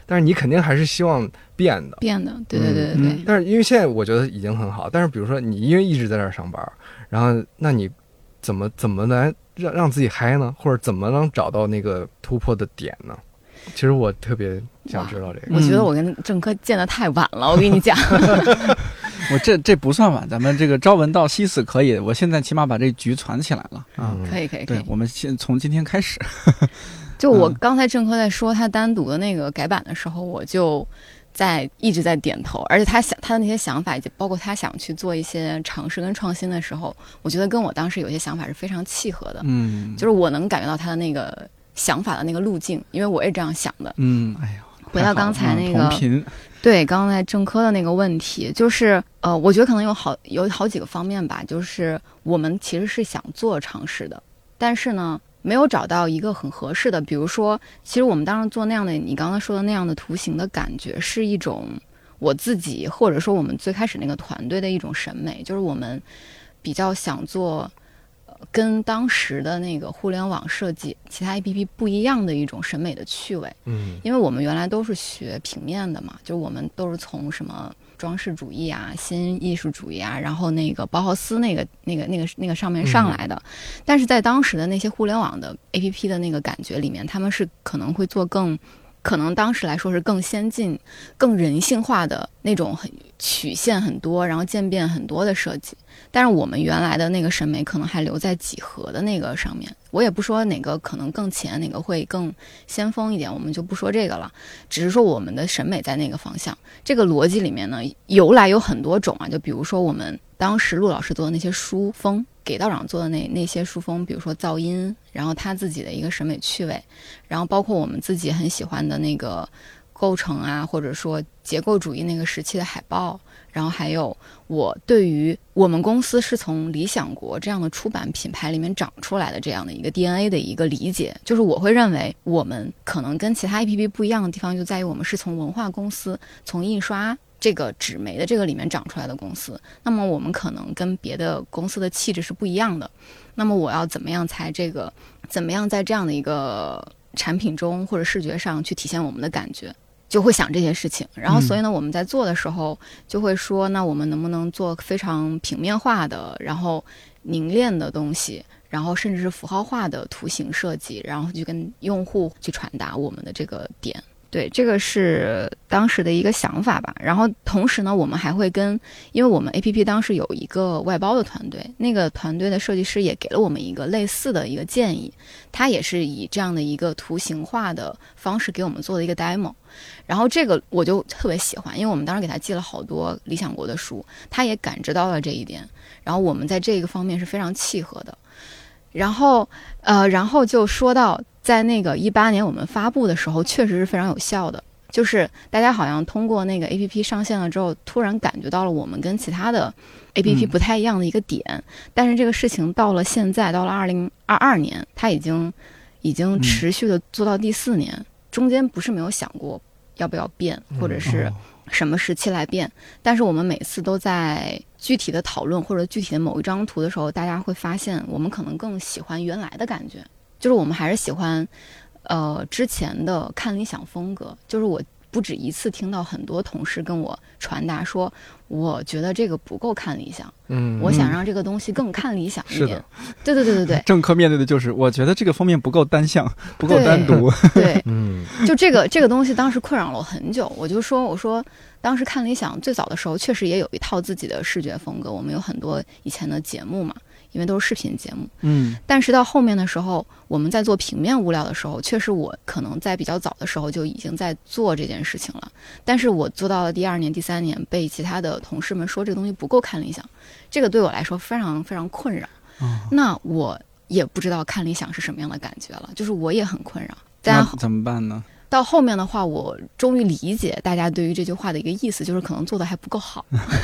但是你肯定还是希望变的， 对对对对对。 但是因为现在我觉得已经很好，但是比如说你因为一直在这儿上班，然后那你怎么来让自己嗨呢？或者怎么能找到那个突破的点呢？其实我特别想知道这个。 我觉得我跟郑科见得太晚了，我跟你讲。 我这不算晚，咱们这个朝闻道夕死可以，我现在起码把这局传起来了啊。 可以。 对，我们先从今天开始。 就我刚才郑科在说他单独的那个改版的时候，我就一直在点头，而且他的那些想法，以及包括他想去做一些尝试跟创新的时候，我觉得跟我当时有些想法是非常契合的。就是我能感觉到他的那个想法的那个路径，因为我也这样想的。 哎呀， 回到刚才那个对刚才郑科的那个问题，就是我觉得可能有好几个方面吧，就是我们其实是想做尝试的，但是呢没有找到一个很合适的。比如说其实我们当时做那样的你刚刚说的那样的图形的感觉，是一种我自己或者说我们最开始那个团队的一种审美，就是我们比较想做跟当时的那个互联网设计其他 APP 不一样的一种审美的趣味。因为我们原来都是学平面的嘛，就是我们都是从什么装饰主义啊、新艺术主义啊，然后那个包豪斯那个上面上来的。但是在当时的那些互联网的 APP 的那个感觉里面，他们是可能会做可能当时来说是更先进、更人性化的那种曲线很多，然后渐变很多的设计。但是我们原来的那个审美可能还留在几何的那个上面。我也不说哪个可能更前，哪个会更先锋一点，我们就不说这个了，只是说我们的审美在那个方向。这个逻辑里面呢，由来有很多种啊，就比如说我们当时陆老师做的那些书风，给道长做的那些书风，比如说噪音，然后他自己的一个审美趣味，然后包括我们自己很喜欢的那个构成啊，或者说结构主义那个时期的海报，然后还有我对于我们公司是从理想国这样的出版品牌里面长出来的这样的一个 DNA 的一个理解，就是我会认为我们可能跟其他 APP 不一样的地方就在于我们是从文化公司、从印刷这个纸媒的这个里面长出来的公司，那么我们可能跟别的公司的气质是不一样的。那么我要怎么样在这样的一个产品中或者视觉上去体现我们的感觉，就会想这些事情。然后所以呢，我们在做的时候就会说，那我们能不能做非常平面化的，然后凝练的东西，然后甚至是符号化的图形设计，然后去跟用户去传达我们的这个点。对，这个是当时的一个想法吧。然后同时呢，我们还会因为我们 APP 当时有一个外包的团队，那个团队的设计师也给了我们一个类似的一个建议，他也是以这样的一个图形化的方式给我们做的一个 demo。然后这个我就特别喜欢，因为我们当时给他寄了好多理想国的书，他也感知到了这一点，然后我们在这个方面是非常契合的。然后就说到在那个18年我们发布的时候，确实是非常有效的，就是大家好像通过那个 APP 上线了之后，突然感觉到了我们跟其他的 APP 不太一样的一个点。但是这个事情到了现在，到了2022年，它已经持续的做到第4年，中间不是没有想过要不要变，或者是什么时期来变，但是我们每次都在具体的讨论或者具体的某一张图的时候，大家会发现我们可能更喜欢原来的感觉，就是我们还是喜欢之前的看理想风格。就是我不止一次听到很多同事跟我传达说，我觉得这个不够看理想，我想让这个东西更看理想一点。对， 政客面对的就是我觉得这个封面不够单向，不够单独。 对，就这个东西当时困扰了我很久。我说当时看理想最早的时候确实也有一套自己的视觉风格，我们有很多以前的节目嘛，因为都是视频节目。但是到后面的时候，我们在做平面物料的时候，确实我可能在比较早的时候就已经在做这件事情了，但是我做到了第2年第3年，被其他的同事们说这个东西不够看理想，这个对我来说非常非常困扰。那我也不知道看理想是什么样的感觉了，就是我也很困扰。 那怎么办呢？ 到后面的话，我终于理解大家对于这句话的一个意思，就是可能做的还不够好。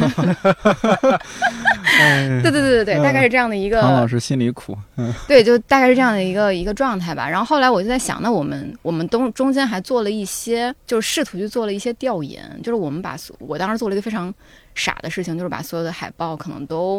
对，大概是这样的一个。 唐老师心里苦。 对，就大概是这样的一个状态吧。然后后来我就在想，那我们中间还做了一些，就是试图去做了一些调研，就是我当时做了一个非常傻的事情，就是把所有的海报可能都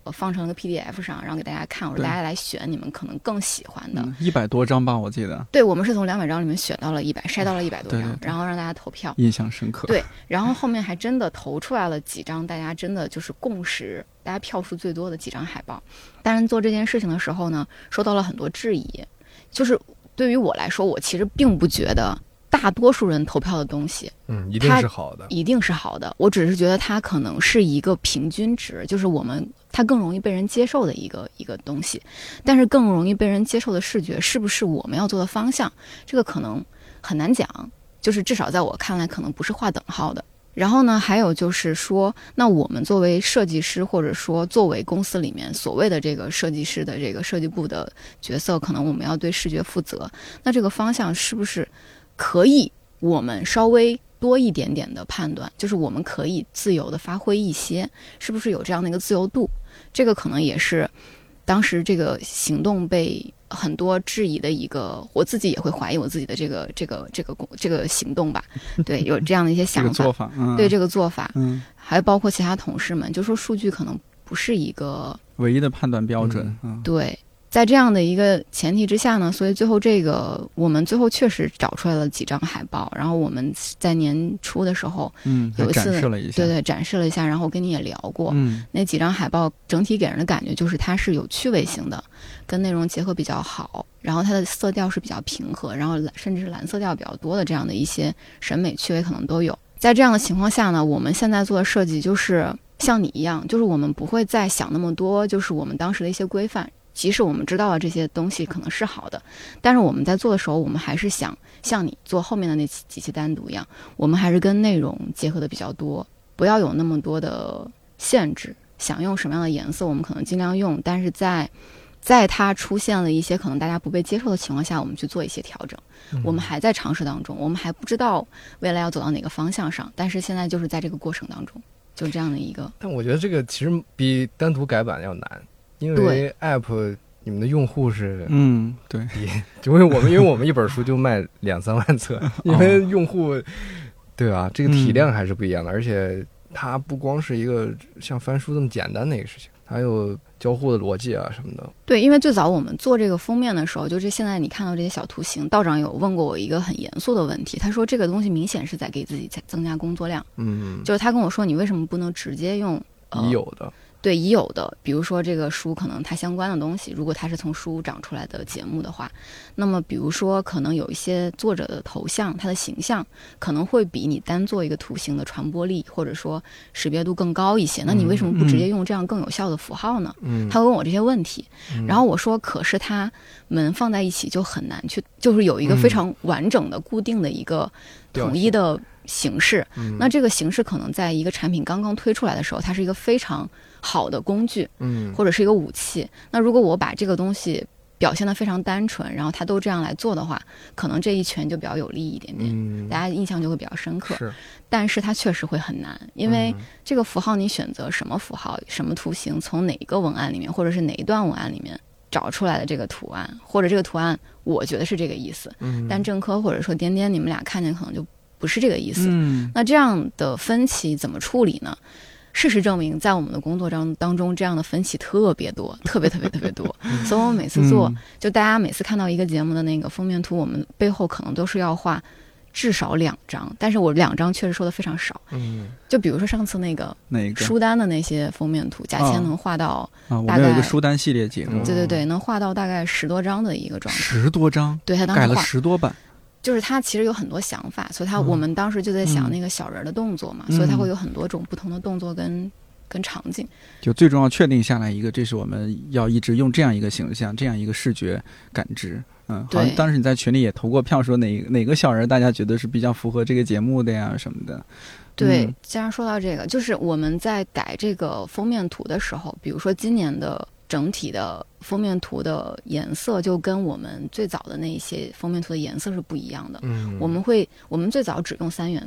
我放成了个 PDF 上，然后给大家看，我说大家来选你们可能更喜欢的 ，100多张吧，我记得。 对，我们是从200张里面选到了筛到了100多张， 对， 然后让大家投票， 印象深刻。 对，然后后面还真的投出来了几张，大家真的就是共识，大家票数最多的几张海报。但是做这件事情的时候呢，受到了很多质疑，就是对于我来说，我其实并不觉得大多数人投票的东西， 一定是好的， 一定是好的。我只是觉得它可能是一个平均值，就是它更容易被人接受的一个东西。但是更容易被人接受的视觉，是不是我们要做的方向？这个可能很难讲，就是至少在我看来，可能不是划等号的。然后呢，还有就是说，那我们作为设计师，或者说作为公司里面所谓的这个设计师的这个设计部的角色，可能我们要对视觉负责。那这个方向是不是可以我们稍微多一点点的判断，就是我们可以自由的发挥一些，是不是有这样的一个自由度？这个可能也是当时这个行动被很多质疑的一个，我自己也会怀疑我自己的这个行动吧。对，有这样的一些想法， 这个做法， 对这个做法，还包括其他同事们就说数据可能不是一个唯一的判断标准。 对。在这样的一个前提之下呢，所以最后我们最后确实找出来了几张海报，然后我们在年初的时候，有一次展示了一下， 对，展示了一下，然后跟你也聊过，那几张海报整体给人的感觉就是它是有趣味性的，跟内容结合比较好，然后它的色调是比较平和，然后甚至是蓝色调比较多的这样的一些审美趣味可能都有。在这样的情况下呢，我们现在做的设计就是像你一样，就是我们不会再想那么多，就是我们当时的一些规范。即使我们知道了这些东西可能是好的，但是我们在做的时候，我们还是想像你做后面的那几期单独一样，我们还是跟内容结合的比较多，不要有那么多的限制。想用什么样的颜色，我们可能尽量用，但是在它出现了一些可能大家不被接受的情况下，我们去做一些调整。我们还在尝试当中，我们还不知道未来要走到哪个方向上，但是现在就是在这个过程当中，就这样的一个。 但我觉得这个其实比单独改版要难。因为 App 你们的用户是对， 因为我们一本书就卖2-3万册，因为用户对吧，这个体量还是不一样的，而且它不光是一个像翻书这么简单的一个事情，还有交互的逻辑啊什么的。 对，因为最早我们做这个封面的时候，就是现在你看到这些小图形，道长有问过我一个很严肃的问题，他说这个东西明显是在给自己增加工作量。就是他跟我说，你为什么不能直接用已有的？ 对，已有的，比如说这个书可能它相关的东西，如果它是从书长出来的节目的话，那么比如说可能有一些作者的头像，他的形象可能会比你单做一个图形的传播力或者说识别度更高一些，那你为什么不直接用这样更有效的符号呢？他问我这些问题，然后我说可是他们放在一起就很难去，就是有一个非常完整的固定的一个统一的形式，那这个形式可能在一个产品刚刚推出来的时候，它是一个非常好的工具，或者是一个武器。那如果我把这个东西表现得非常单纯，然后它都这样来做的话，可能这一拳就比较有利一点点，大家印象就会比较深刻。但是它确实会很难，因为这个符号你选择什么符号、什么图形，从哪个文案里面或者是哪一段文案里面找出来的这个图案，或者这个图案我觉得是这个意思，但郑科或者说颠颠你们俩看见可能就不是这个意思。那这样的分歧怎么处理呢？事实证明，在我们的工作当中，这样的分歧特别多，特别多。所以我们每次做，就大家每次看到一个节目的那个封面图，我们背后可能都是要画至少2张，但是我2张确实说的非常少。就比如说上次那个书单的那些封面图，贾谦能画到大概我们有一个书单系列节目， 对，能画到大概10多张的一个状态。 10多张， 对，他当时改了10多版。 就是他其实有很多想法，所以我们当时就在想那个小人的动作嘛，所以他会有很多种不同的动作跟场景。就最重要确定下来一个，这是我们要一直用这样一个形象，这样一个视觉感知。好像当时你在群里也投过票，说哪个小人大家觉得是比较符合这个节目的呀什么的。 对，既然说到这个，就是我们在改这个封面图的时候，比如说今年的整体的封面图的颜色就跟我们最早的那些封面图的颜色是不一样的。我们最早只用3原色，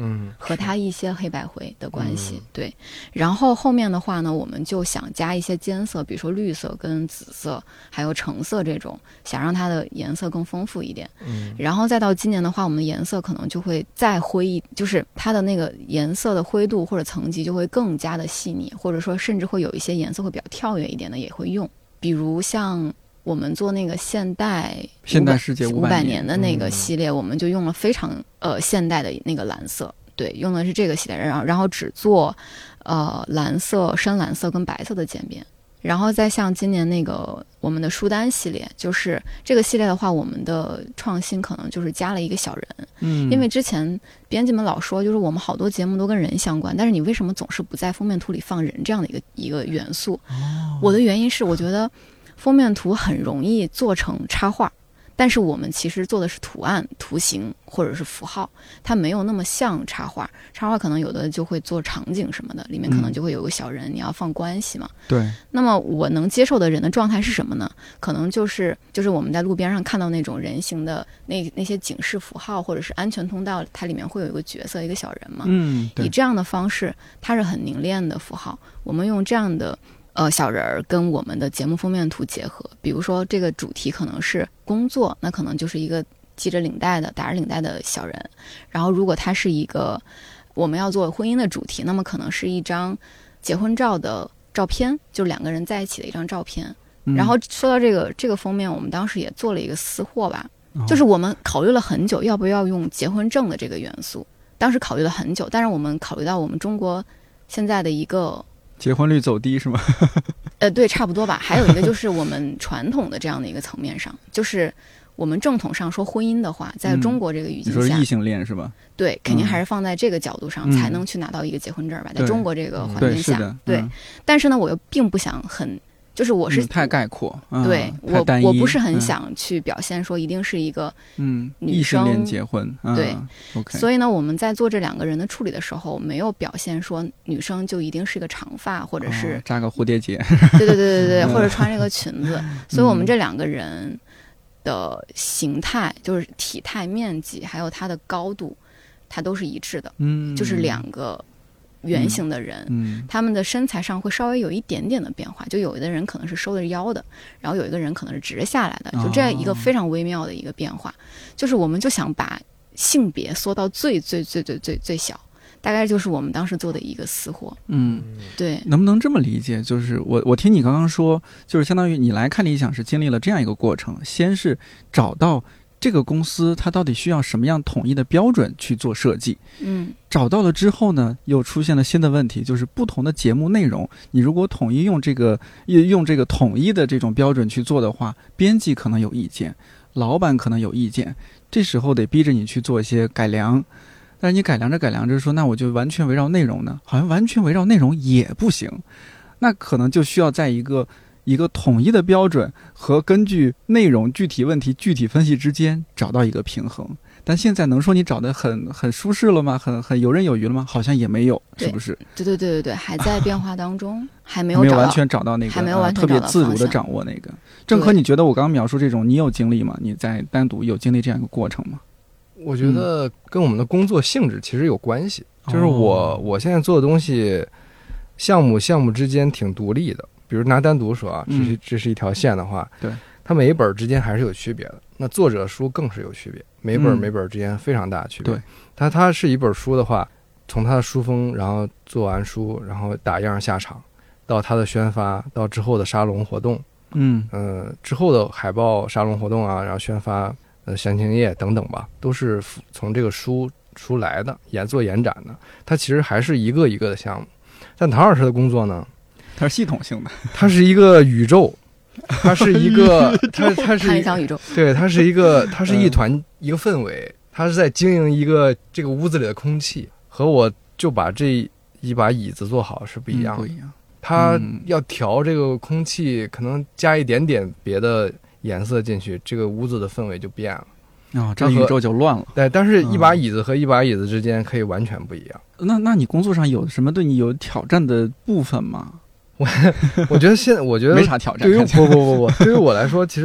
和它一些黑白灰的关系，对。然后后面的话呢，我们就想加一些间色，比如说绿色跟紫色还有橙色这种，想让它的颜色更丰富一点。然后再到今年的话，我们的颜色可能就会再灰一，就是它的那个颜色的灰度或者层级就会更加的细腻，或者说甚至会有一些颜色会比较跳跃一点的也会用，比如像我们做那个现代世界 500年的那个系列，我们就用了非常现代的那个蓝色，对，用的是这个系列，然后只做蓝色、深蓝色跟白色的渐变。然后再像今年那个我们的书单系列，就是这个系列的话，我们的创新可能就是加了一个小人。因为之前编辑们老说，就是我们好多节目都跟人相关，但是你为什么总是不在封面图里放人这样的一个元素？我的原因是我觉得封面图很容易做成插画，但是我们其实做的是图案、图形或者是符号，它没有那么像插画。插画可能有的就会做场景什么的，里面可能就会有个小人，你要放关系嘛。 对。 那么我能接受的人的状态是什么呢？可能就是我们在路边上看到那种人形的那些警示符号，或者是安全通道，它里面会有一个角色，一个小人嘛。以这样的方式，它是很凝练的符号，我们用这样的小人儿跟我们的节目封面图结合，比如说这个主题可能是工作，那可能就是一个系着领带的、打着领带的小人。然后如果它是一个我们要做婚姻的主题，那么可能是一张结婚照的照片，就2个人在一起的一张照片。然后说到这个封面，我们当时也做了一个私货吧，就是我们考虑了很久要不要用结婚证的这个元素，当时考虑了很久，但是我们考虑到我们中国现在的一个结婚率走低是吗？ 对，差不多吧。还有一个就是我们传统的这样的一个层面上，就是我们正统上说婚姻的话，在中国这个语境下， 你说是异性恋是吧？ 对，肯定还是放在这个角度上才能去拿到一个结婚证吧，在中国这个环境下，对。但是呢，我又并不想就是我是太概括， 对，我不是很想去表现说一定是一个女生异性恋结婚， 对 ，OK。 所以呢，我们在做这2个人的处理的时候，没有表现说女生就一定是一个长发，或者是扎个蝴蝶结， 对，或者穿这个裙子。所以我们这2个人的形态，就是体态、面积还有它的高度，它都是一致的，就是2个圆形的人，他们的身材上会稍微有一点点的变化，就有的人可能是收的腰的，然后有一个人可能是直下来的，就这样一个非常微妙的一个变化。就是我们就想把性别缩到最小，大概就是我们当时做的一个私货。对。 能不能这么理解？就是我听你刚刚说，就是相当于你来看理想是经历了这样一个过程，先是找到这个公司它到底需要什么样统一的标准去做设计，找到了之后呢，又出现了新的问题，就是不同的节目内容，你如果统一用这个统一的这种标准去做的话，编辑可能有意见，老板可能有意见，这时候得逼着你去做一些改良。但是你改良着说，那我就完全围绕内容呢，好像完全围绕内容也不行，那可能就需要在一个统一的标准和根据内容具体问题具体分析之间找到一个平衡。但现在能说你找得很舒适了吗？很游刃有余了吗？好像也没有，是不是？ 对，还在变化当中，还没有完全找到那个， 还没有完全特别自如的掌握那个。郑和，你觉得我刚刚描述这种，你有经历吗？你在单独有经历这样一个过程吗？ 我觉得跟我们的工作性质其实有关系，就是我现在做的东西，项目之间挺独立的。比如拿单独说啊，这是一条线的话， 对， 它每一本之间还是有区别的。那作者书更是有区别，每本之间非常大的区别。对，它是一本书的话，从它的书封，然后做完书，然后打样下场，到它的宣发，到之后的沙龙活动，之后的海报、沙龙活动啊，然后宣发、详情页等等吧，都是从这个书来的，做延展的。它其实还是一个一个的项目。但唐老师的工作呢？ 它是系统性的， 它是一个宇宙，它是一个它是一场宇宙， 对，它是一一团一个氛围，它是在经营一个这个屋子里的空气，和我就把这一把椅子做好是不一样的。它要调这个空气，可能加一点点别的颜色进去，这个屋子的氛围就变了。 这宇宙就乱了。 对，但是一把椅子和一把椅子之间可以完全不一样。 那你工作上有什么对你有挑战的部分吗？ 我觉得没啥挑战。对于我来说，其实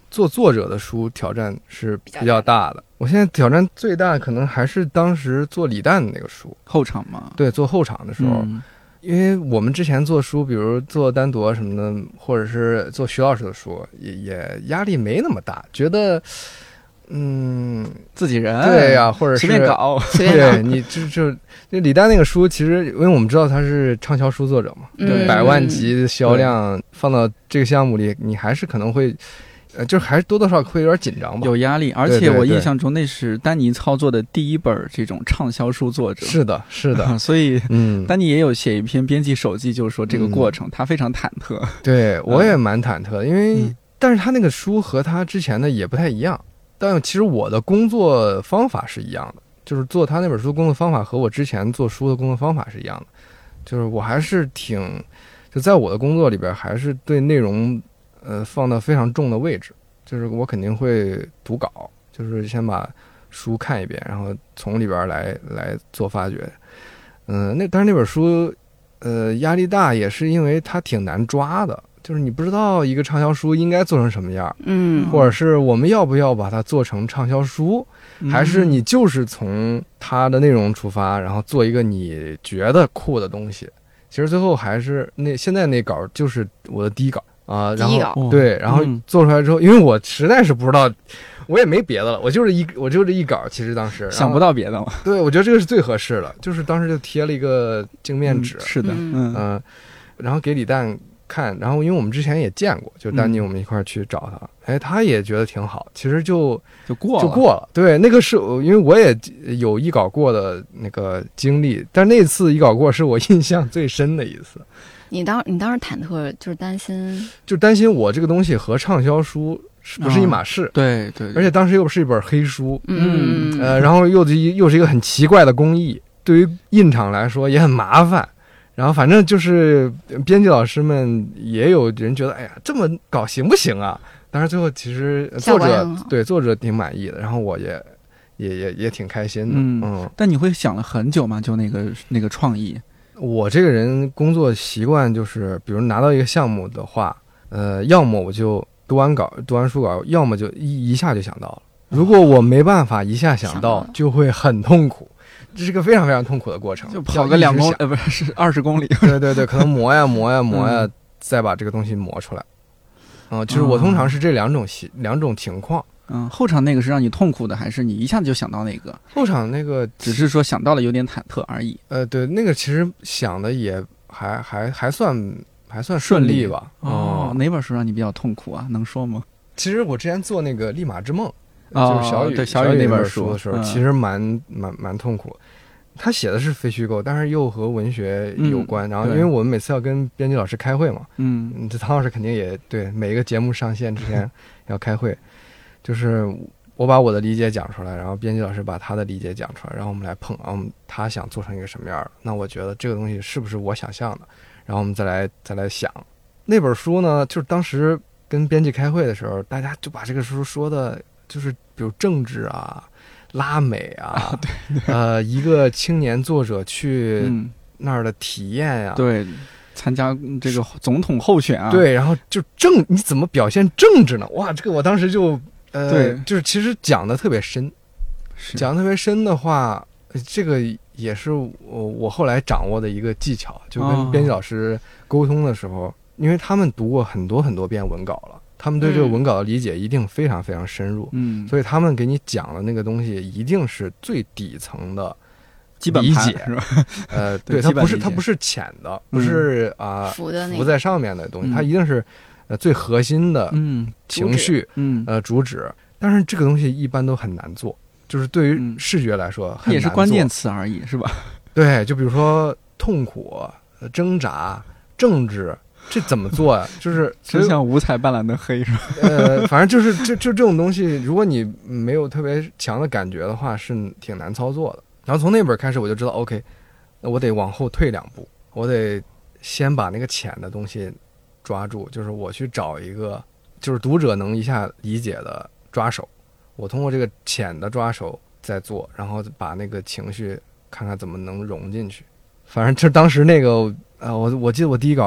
做作者的书挑战是比较大的。我现在挑战最大可能还是当时做李诞的那个书后场嘛， 对，做后场的时候。因为我们之前做书，比如做单独什么的，或者是做徐老师的书，也压力没那么大，觉得自己人对呀，或者是随便搞， 对你就李诞那个书，其实因为我们知道他是畅销书作者嘛， 对 100万级销量放到这个项目里，你还是可能会。就还是多多少少会有点紧张吧， 有压力，而且我印象中那是丹尼操作的第一本这种畅销书作者。 是的，是的， 所以丹尼也有写一篇编辑手记，就是说这个过程他非常忐忑。 对，我也蛮忐忑的，因为但是他那个书和他之前的也不太一样，但其实我的工作方法是一样的，就是做他那本书工作方法和我之前做书的工作方法是一样的，就是我还是就在我的工作里边还是对内容放到非常重的位置，就是我肯定会读稿，就是先把书看一遍，然后从里边来做发掘。但是那本书，压力大也是因为它挺难抓的，就是你不知道一个畅销书应该做成什么样，或者是我们要不要把它做成畅销书，还是你就是从它的内容出发，然后做一个你觉得酷的东西。其实最后还是现在那稿就是我的第一稿。然后对，然后做出来之后，因为我实在是不知道，我也没别的了，我就这一稿，其实当时想不到别的了。 对，我觉得这个是最合适的，就是当时就贴了一个镜面纸， 是的， 然后给李诞看，然后因为我们之前也见过，就丹尼我们一块去找他，他也觉得挺好，其实就过了。对，那个是因为我也有一稿过的那个经历，但那次一稿过是我印象最深的一次。 你当时忐忑，就是担心我这个东西和畅销书不是一码事， 对， 而且当时又是一本黑书，然后又是一个很奇怪的工艺，对于印厂来说也很麻烦，然后反正就是编辑老师们也有人觉得，哎呀，这么搞行不行啊？但是最后其实作者挺满意的，然后我也挺开心的， 但你会想了很久吗？就那个创意？ 我这个人工作习惯就是，比如拿到一个项目的话，要么我就读完书稿，要么就一下就想到了。如果我没办法一下想到，就会很痛苦，这是个非常非常痛苦的过程。 就跑个2公里，不是20公里。 对，可能磨呀，再把这个东西磨出来。就是我通常是这两种情况。 后场那个是让你痛苦的，还是你一下子就想到那个？ 后场那个只是说想到了有点忐忑而已。 对，那个其实想的也还算顺利吧。 哪本书让你比较痛苦啊？能说吗？ 其实我之前做那个《立马之梦》，就是小雨那本书的时候，其实蛮痛苦。他写的是非虚构，但是又和文学有关。然后因为我们每次要跟编辑老师开会嘛，这唐老师肯定也对每一个节目上线之前要开会。就是我把我的理解讲出来，然后编辑老师把他的理解讲出来，然后我们来碰，然后他想做成一个什么样的，那我觉得这个东西是不是我想象的，然后我们再来想。那本书呢，就是当时跟编辑开会的时候，大家就把这个书说的就是比如政治啊、拉美啊， 对， 一个青年作者去那儿的体验呀， 对，参加这个总统候选啊， 对，然后就你怎么表现政治呢？哇，这个我当时就对， 就是其实讲的特别深，讲特别深的话，这个也是我后来掌握的一个技巧，就跟编辑老师沟通的时候，因为他们读过很多很多遍文稿了，他们对这个文稿的理解一定非常非常深入，所以他们给你讲的那个东西一定是最底层的基本理解是吧？ 对，它不是浅的，不是浮在上面的东西，它一定是最核心的情绪，主旨。但是这个东西一般都很难做，就是对于视觉来说， 也是关键词而已，是吧？ 对，就比如说痛苦、挣扎、政治，这怎么做呀？就是就像五彩斑斓的黑，是吧？ 反正就是就这种东西，如果你没有特别强的感觉的话，是挺难操作的。然后从那本开始，我就知道 ，OK， 那我得往后退2步，我得先把那个浅的东西抓住，就是我去找一个就是读者能一下理解的抓手，我通过这个浅的抓手再做，然后把那个情绪看看怎么能融进去。反正就当时那个我记得我第一稿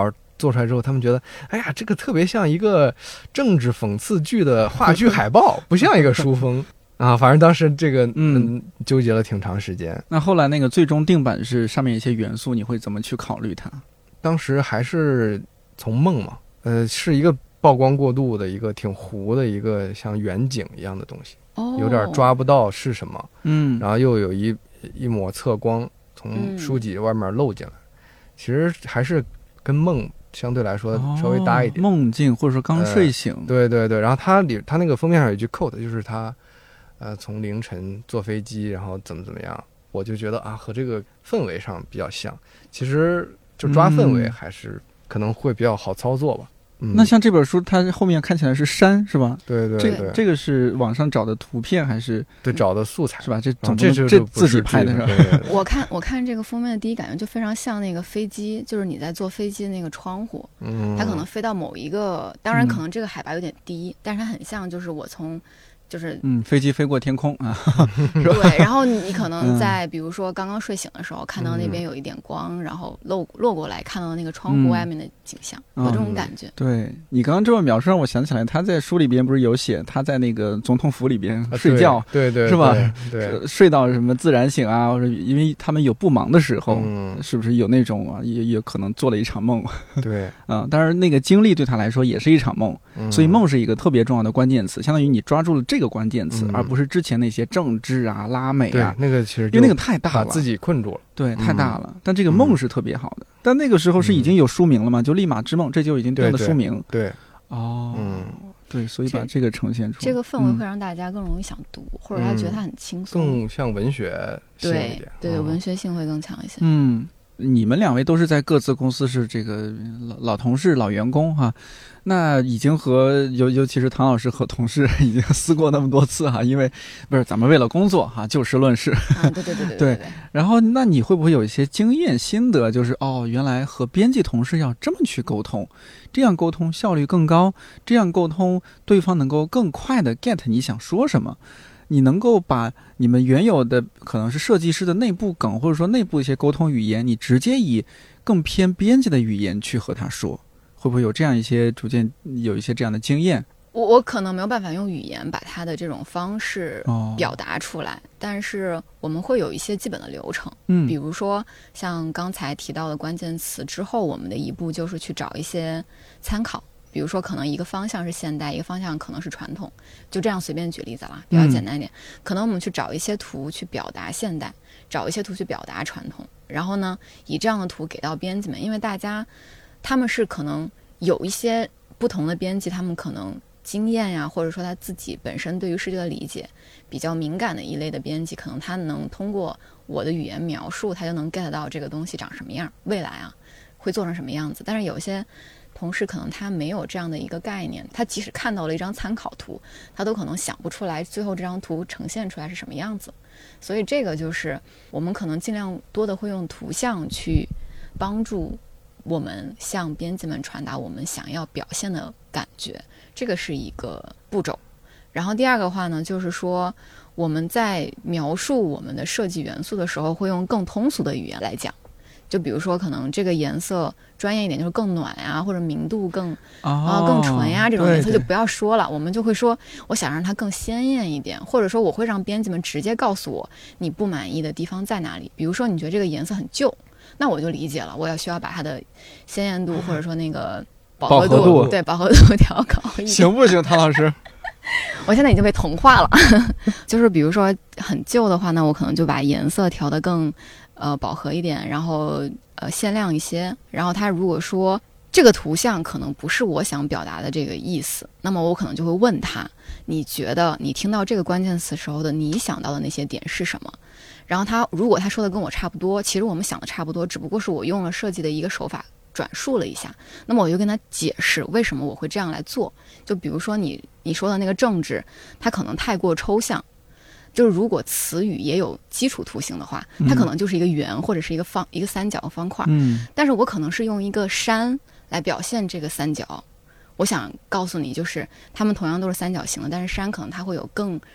做出来之后，他们觉得，哎呀，这个特别像一个政治讽刺剧的话剧海报，不像一个书封啊。反正当时这个纠结了挺长时间。 那后来那个最终定版是上面一些元素，你会怎么去考虑它？ 当时还是从梦嘛，是一个曝光过度的一个挺糊的一个像远景一样的东西，有点抓不到是什么，然后又有一抹侧光从书籍外面漏进来，其实还是跟梦相对来说稍微搭一点， 梦境或者说刚睡醒， 对对对。然后他那个封面上有一句 quote， 就是他从凌晨坐飞机，然后怎么样，我就觉得啊和这个氛围上比较像，其实就抓氛围还是可能会比较好操作吧。 那像这本书它后面看起来是山是吧？ 对对对， 这个是网上找的图片还是？ 对，找的素材是吧？这自己拍的是吧？ 对对对我看这个封面的第一感觉就非常像那个飞机，就是你在坐飞机的那个窗户，它可能飞到某一个，当然可能这个海拔有点低，但是它很像就是我从就是飞机飞过天空啊， 对，然后你可能在比如说刚刚睡醒的时候看到那边有一点光，然后落过来看到那个窗户外面的景象，有这种感觉。 对，你刚刚这么描述让我想起来，他在书里边不是有写他在那个总统府里边睡觉， 对对， 是吧？ 对， 睡到什么自然醒啊，或者因为他们有不忙的时候，是不是有那种啊，也可能做了一场梦？ 对， 当然那个经历对他来说也是一场梦，所以梦是一个特别重要的关键词，相当于你抓住了这个关键词，而不是之前那些政治啊、拉美啊， 那个其实因为那个太大了， 把自己困住了， 对，太大了。但这个梦是特别好的，但那个时候是已经有书名了嘛，就《立马之梦》，这就已经定了书名。 对， 对，所以把这个呈现出来， 这个氛围会让大家更容易想读，或者他觉得它很轻松， 更像文学性一点。 对，文学性会更强一些。 你们两位都是在各自公司是这个老同事、老员工哈，那已经和尤其是唐老师和同事已经撕过那么多次哈，因为不是咱们为了工作哈，就事论事。 对。 然后那你会不会有一些经验心得，就是原来和编辑同事要这么去沟通，这样沟通效率更高，这样沟通对方能够更快的 get 你想说什么。你能够把你们原有的可能是设计师的内部梗，或者说内部一些沟通语言，你直接以更偏编辑的语言去和他说，会不会有这样一些逐渐有一些这样的经验？ 我可能没有办法用语言把他的这种方式表达出来，但是我们会有一些基本的流程，比如说像刚才提到的关键词之后，我们的一步就是去找一些参考。比如说可能一个方向是现代，一个方向可能是传统，就这样随便举例子啦，比较简单一点。可能我们去找一些图去表达现代，找一些图去表达传统，然后呢以这样的图给到编辑们，因为他们是可能有一些不同的编辑，他们可能经验呀，或者说他自己本身对于世界的理解比较敏感的一类的编辑，可能他能通过我的语言描述，他就能 get 到这个东西长什么样，未来啊会做成什么样子。但是有些同事可能他没有这样的一个概念，他即使看到了一张参考图，他都可能想不出来最后这张图呈现出来是什么样子。所以这个就是我们可能尽量多的会用图像去帮助我们向编辑们传达我们想要表现的感觉，这个是一个步骤。然后第二个话呢，就是说我们在描述我们的设计元素的时候会用更通俗的语言来讲，就比如说可能这个颜色专业一点就是更暖呀，或者明度更纯呀，这种颜色就不要说了，我们就会说我想让它更鲜艳一点，或者说我会让编辑们直接告诉我你不满意的地方在哪里。比如说你觉得这个颜色很旧，那我就理解了，我需要把它的鲜艳度或者说那个饱和度调高一点。 行不行，唐老师？ 我现在已经被同化了就是比如说很旧的话呢，我可能就把颜色调得更饱和一点，然后鲜亮一些。然后他如果说这个图像可能不是我想表达的这个意思，那么我可能就会问他，你觉得你听到这个关键词时候的你想到的那些点是什么？然后如果他说的跟我差不多，其实我们想的差不多，只不过是我用了设计的一个手法转述了一下，那么我就跟他解释为什么我会这样来做。就比如说你说的那个政治，它可能太过抽象，就是如果词语也有基础图形的话，它可能就是一个圆或者是一个三角方块，但是我可能是用一个山来表现这个三角。我想告诉你，就是它们同样都是三角形的，但是山可能它会有更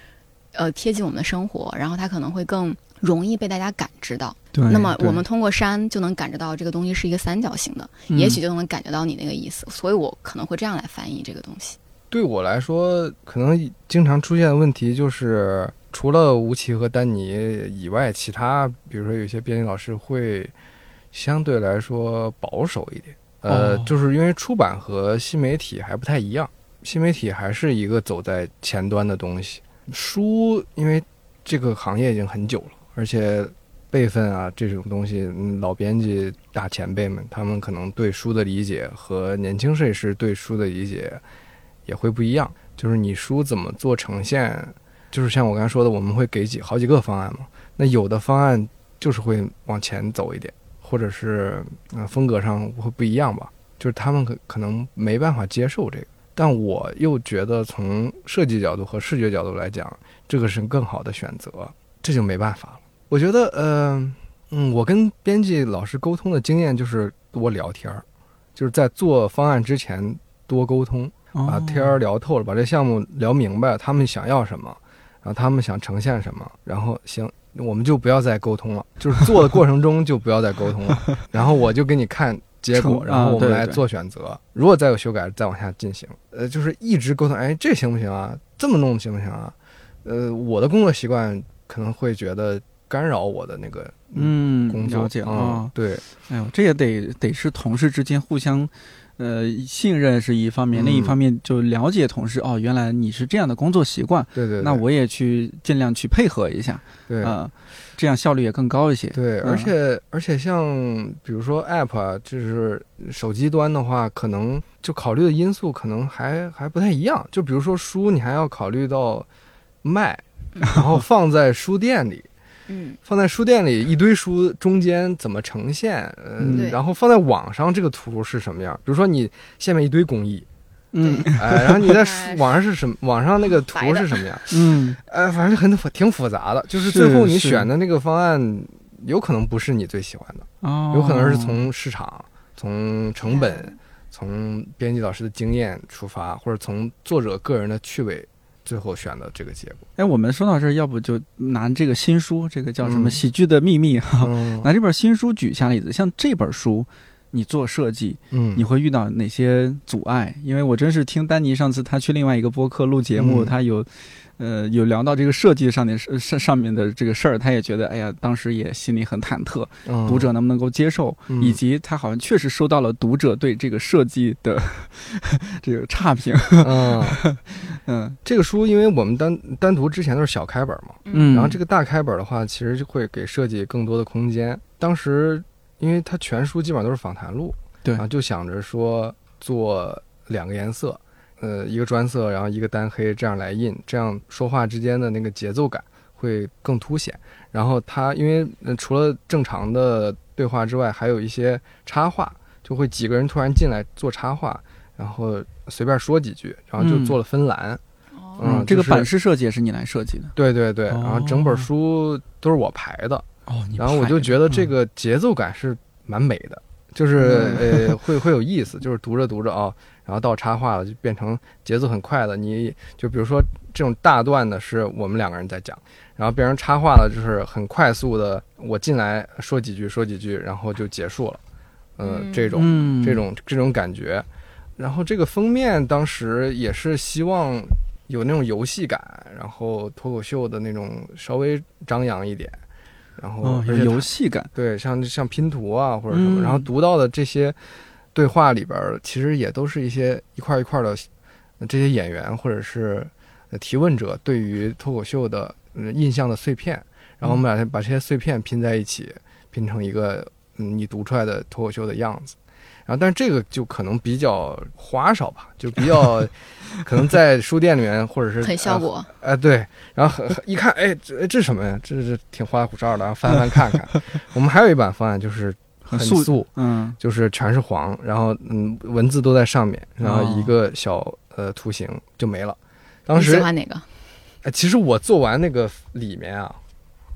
贴近我们的生活，然后它可能会更容易被大家感知到。 对， 那么我们通过山就能感知到这个东西是一个三角形的，也许就能感觉到你那个意思，所以我可能会这样来翻译这个东西。 对我来说，可能经常出现的问题就是，除了吴奇和丹尼以外，其他比如说有些编辑老师会相对来说保守一点。就是因为出版和新媒体还不太一样，新媒体还是一个走在前端的东西。书因为这个行业已经很久了，而且辈分啊这种东西，老编辑大前辈们他们可能对书的理解和年轻设计师对书的理解也会不一样。就是你书怎么做呈现，就是像我刚才说的，我们会给好几个方案嘛，那有的方案就是会往前走一点，或者是风格上会不一样吧，就是他们可能没办法接受这个，但我又觉得从设计角度和视觉角度来讲，这个是更好的选择，这就没办法了。我觉得我跟编辑老师沟通的经验就是多聊天，就是在做方案之前多沟通，把天聊透了，把这项目聊明白，他们想要什么，然后他们想呈现什么，然后行，我们就不要再沟通了，就是做的过程中就不要再沟通了，然后我就给你看结果，然后我们来做选择，如果再有修改再往下进行。就是一直沟通，哎，这行不行啊？这么弄行不行啊？我的工作习惯可能会觉得干扰我的那个工作。 了解啊， 对， 哎呦，这也得是同事之间互相信任是一方面，另一方面就了解同事，原来你是这样的工作习惯， 对， 那我也去尽量去配合一下， 对， 这样效率也更高一些。 对，而且像比如说 App 啊，就是手机端的话，可能就考虑的因素可能还不太一样。就比如说书，你还要考虑到卖，然后放在书店里。放在书店里一堆书中间怎么呈现？然后放在网上这个图是什么样？比如说你下面一堆工艺，然后你在网上是什么？网上那个图是什么样？反正挺复杂的。就是最后你选的那个方案，有可能不是你最喜欢的，有可能是从市场、从成本、从编辑老师的经验出发，或者从作者个人的趣味。最后选的这个结果。 哎，我们说到这儿，要不就拿这个新书，这个叫什么《喜剧的秘密》拿这本新书举下例子。像这本书，你做设计，你会遇到哪些阻碍？因为我真是听丹尼上次他去另外一个播客录节目，他有聊到这个设计上面的这个事儿，他也觉得，哎呀，当时也心里很忐忑，读者能不能够接受，以及他好像确实收到了读者对这个设计的这个差评。 这个书因为我们单独之前都是小开本嘛，然后这个大开本的话，其实就会给设计更多的空间。当时因为它全书基本上都是访谈录， 对， 然后就想着说做2个颜色。一个专色，然后一个单黑，这样来印，这样说话之间的那个节奏感会更凸显。然后它因为除了正常的对话之外，还有一些插画，就会几个人突然进来做插画，然后随便说几句，然后就做了分栏。 这个版式设计也是你来设计的？ 对，然后整本书都是我排的。然后我就觉得这个节奏感是蛮美的，就是会有意思，就是读着然后到插画了就变成节奏很快的。你就比如说这种大段的是我们2个人在讲，然后变成插画了就是很快速的，我进来说几句，然后就结束了。这种感觉。然后这个封面当时也是希望有那种游戏感，然后脱口秀的那种稍微张扬一点，然后有游戏感， 对，像拼图啊或者什么，然后读到的这些对话里边其实也都是一些一块一块的这些演员或者是提问者对于脱口秀的印象的碎片，然后我们把这些碎片拼在一起，拼成一个你读出来的脱口秀的样子。然后但是这个就可能比较花哨吧，就比较可能在书店里面或者是很效果对，然后一看这什么呀，这是挺花里胡哨的，然后翻看看。我们还有一版方案就是很素，就是全是黄，然后文字都在上面，然后一个小图形就没了。当时你喜欢哪个？ 其实我做完那个里面啊，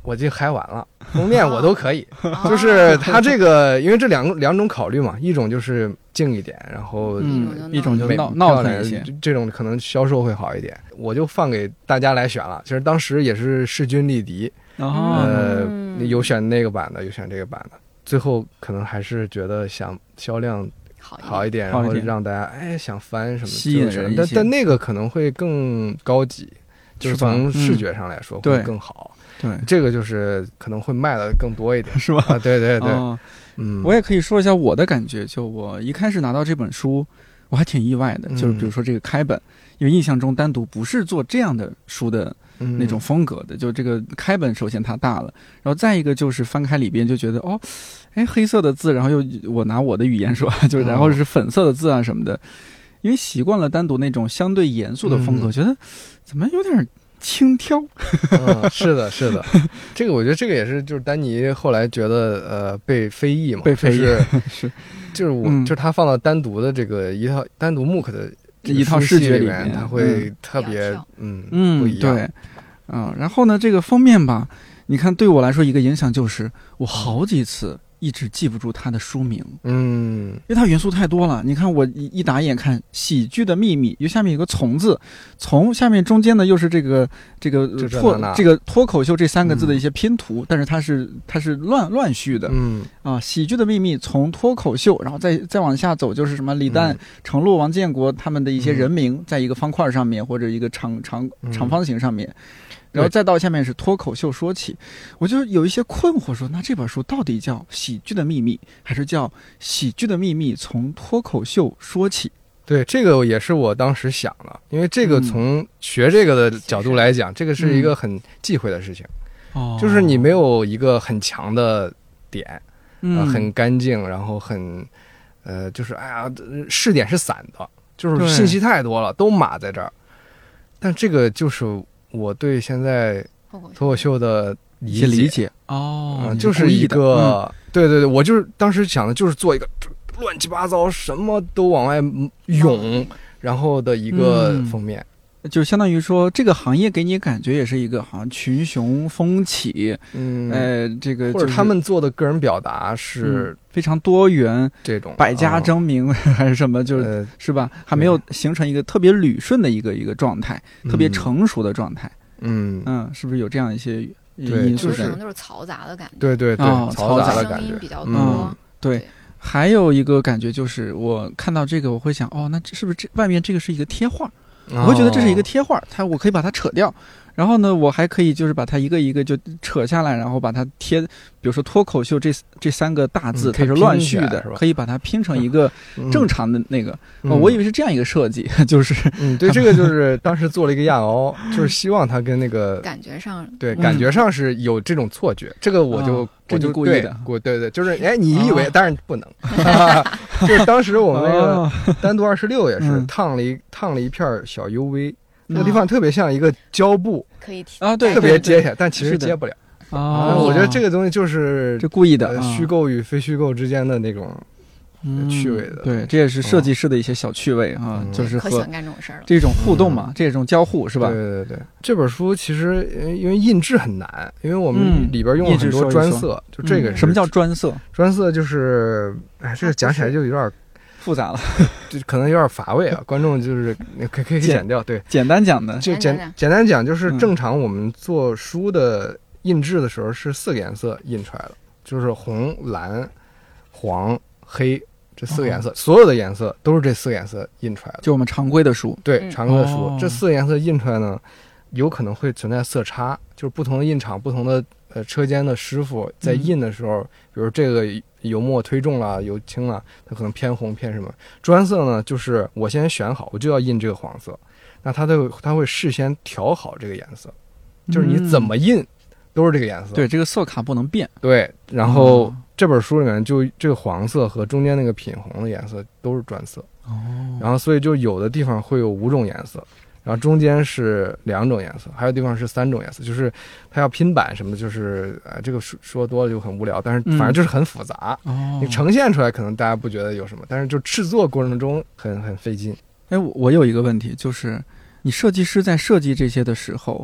我就嗨完了，封面我都可以，就是它这个，因为这两种考虑嘛，一种就是静一点，然后一种就闹腾一些， 这种可能销售会好一点，我就放给大家来选了。其实当时也是势均力敌，有选那个版的，有选这个版的，最后可能还是觉得想销量好一点，然后让大家想翻什么吸引人一些， 但那个可能会更高级，就是从视觉上来说会更好。 对， 这个就是可能会卖的更多一点， 是吧？ 对对对， 我也可以说一下我的感觉。就我一开始拿到这本书，我还挺意外的。就是比如说这个开本，因为印象中单独不是做这样的书的那种风格的。就这个开本，首先它大了，然后再一个就是翻开里边就觉得黑色的字，然后又我拿我的语言说，就然后是粉色的字啊什么的。因为习惯了单独那种相对严肃的风格，觉得怎么有点轻佻。 是的，是的，这个我觉得这个也是，就是丹尼后来觉得被非议嘛， 被非议就是他放到单独的这个一套单独 MOOC 的一套视觉里面，他会特别不一样。 对，然后呢，这个封面吧，你看对我来说一个影响就是我好几次一直记不住它的书名，因为它元素太多了。你看我一打眼看喜剧的秘密，又下面有个从字，从下面中间呢又是这个脱口秀这3个字的一些拼图，但是它是乱序的，喜剧的秘密从脱口秀，然后再往下走就是什么李诞、程璐、王建国他们的一些人名，在一个方块上面或者一个长方形上面。然后再到下面是脱口秀说起，我就有一些困惑说，那这本书到底叫喜剧的秘密，还是叫喜剧的秘密从脱口秀说起？ 对，这个也是我当时想的，因为这个从学这个的角度来讲，这个是一个很忌讳的事情，就是你没有一个很强的点，很干净，然后很就是视点是散的，就是信息太多了，都码在这儿。但这个就是我对现在脱口秀的理解就是一个对对对，我就是当时想的就是做一个乱七八糟什么都往外涌，然后的一个封面， 就相当于说这个行业给你感觉也是一个好像群雄风起，这个、 或者他们做的个人表达是非常多元，这种百家争鸣还是什么，就是吧？还没有形成一个特别捋顺的一个状态，特别成熟的状态。是不是有这样一些因素？ 可能就是嘈杂的感觉。 对对对，嘈杂的感觉声音比较多。 对。还有一个感觉就是，我看到这个我会想，那这是不是外面这个是一个贴画？我会觉得这是一个贴画，我可以把它扯掉，然后呢，我还可以就是把它一个一个就扯下来，然后把它贴，比如说脱口秀这3个大字，它是乱序的，可以把它拼成一个正常的那个。我以为是这样一个设计，就是对，这个就是当时做了一个亚凹，就是希望它跟那个感觉上感觉上是有这种错觉，这个我就故意的， 对，就是你以为，当然不能，就是当时我们那个单独26也是烫了一片小 UV， 那个地方特别像一个胶布， 可以对， 特别接下，但其实接不了。我觉得这个东西就是故意的， 虚构与非虚构之间的那种趣味的。 对，这也是设计师的一些小趣味就是可喜欢干这种事儿， 这种互动嘛，这种交互是吧？ 对，这本书其实因为印制很难，因为我们里边用了很多专色，就这个什么叫专色？ 专色就是这个讲起来就有点复杂了， 就可能有点乏味观众就是可以剪掉。对， 简单讲的， 就简单讲，就是正常我们做书的印制的时候是4个颜色印出来的，就是红、蓝、黄、黑这4个颜色，所有的颜色都是这4个颜色印出来的。 就我们常规的书， 对，常规的书，这4个颜色印出来呢，有可能会存在色差，就是不同的印厂、不同的车间的师傅在印的时候，比如这个油墨忒重了、油轻了，它可能偏红偏什么。专色呢，就是我先选好，我就要印这个黄色，那它会事先调好这个颜色，就是你怎么印都是这个颜色。 对，这个色卡不能变。 对，然后这本书里面就这个黄色和中间那个品红的颜色都是专色。然后所以就有的地方会有5种颜色。然后中间是2种颜色，还有地方是3种颜色，就是它要拼版什么的，就是这个说多了就很无聊，但是反正就是很复杂。你呈现出来可能大家不觉得有什么，但是就制作过程中很费劲。 我有一个问题，就是你设计师在设计这些的时候，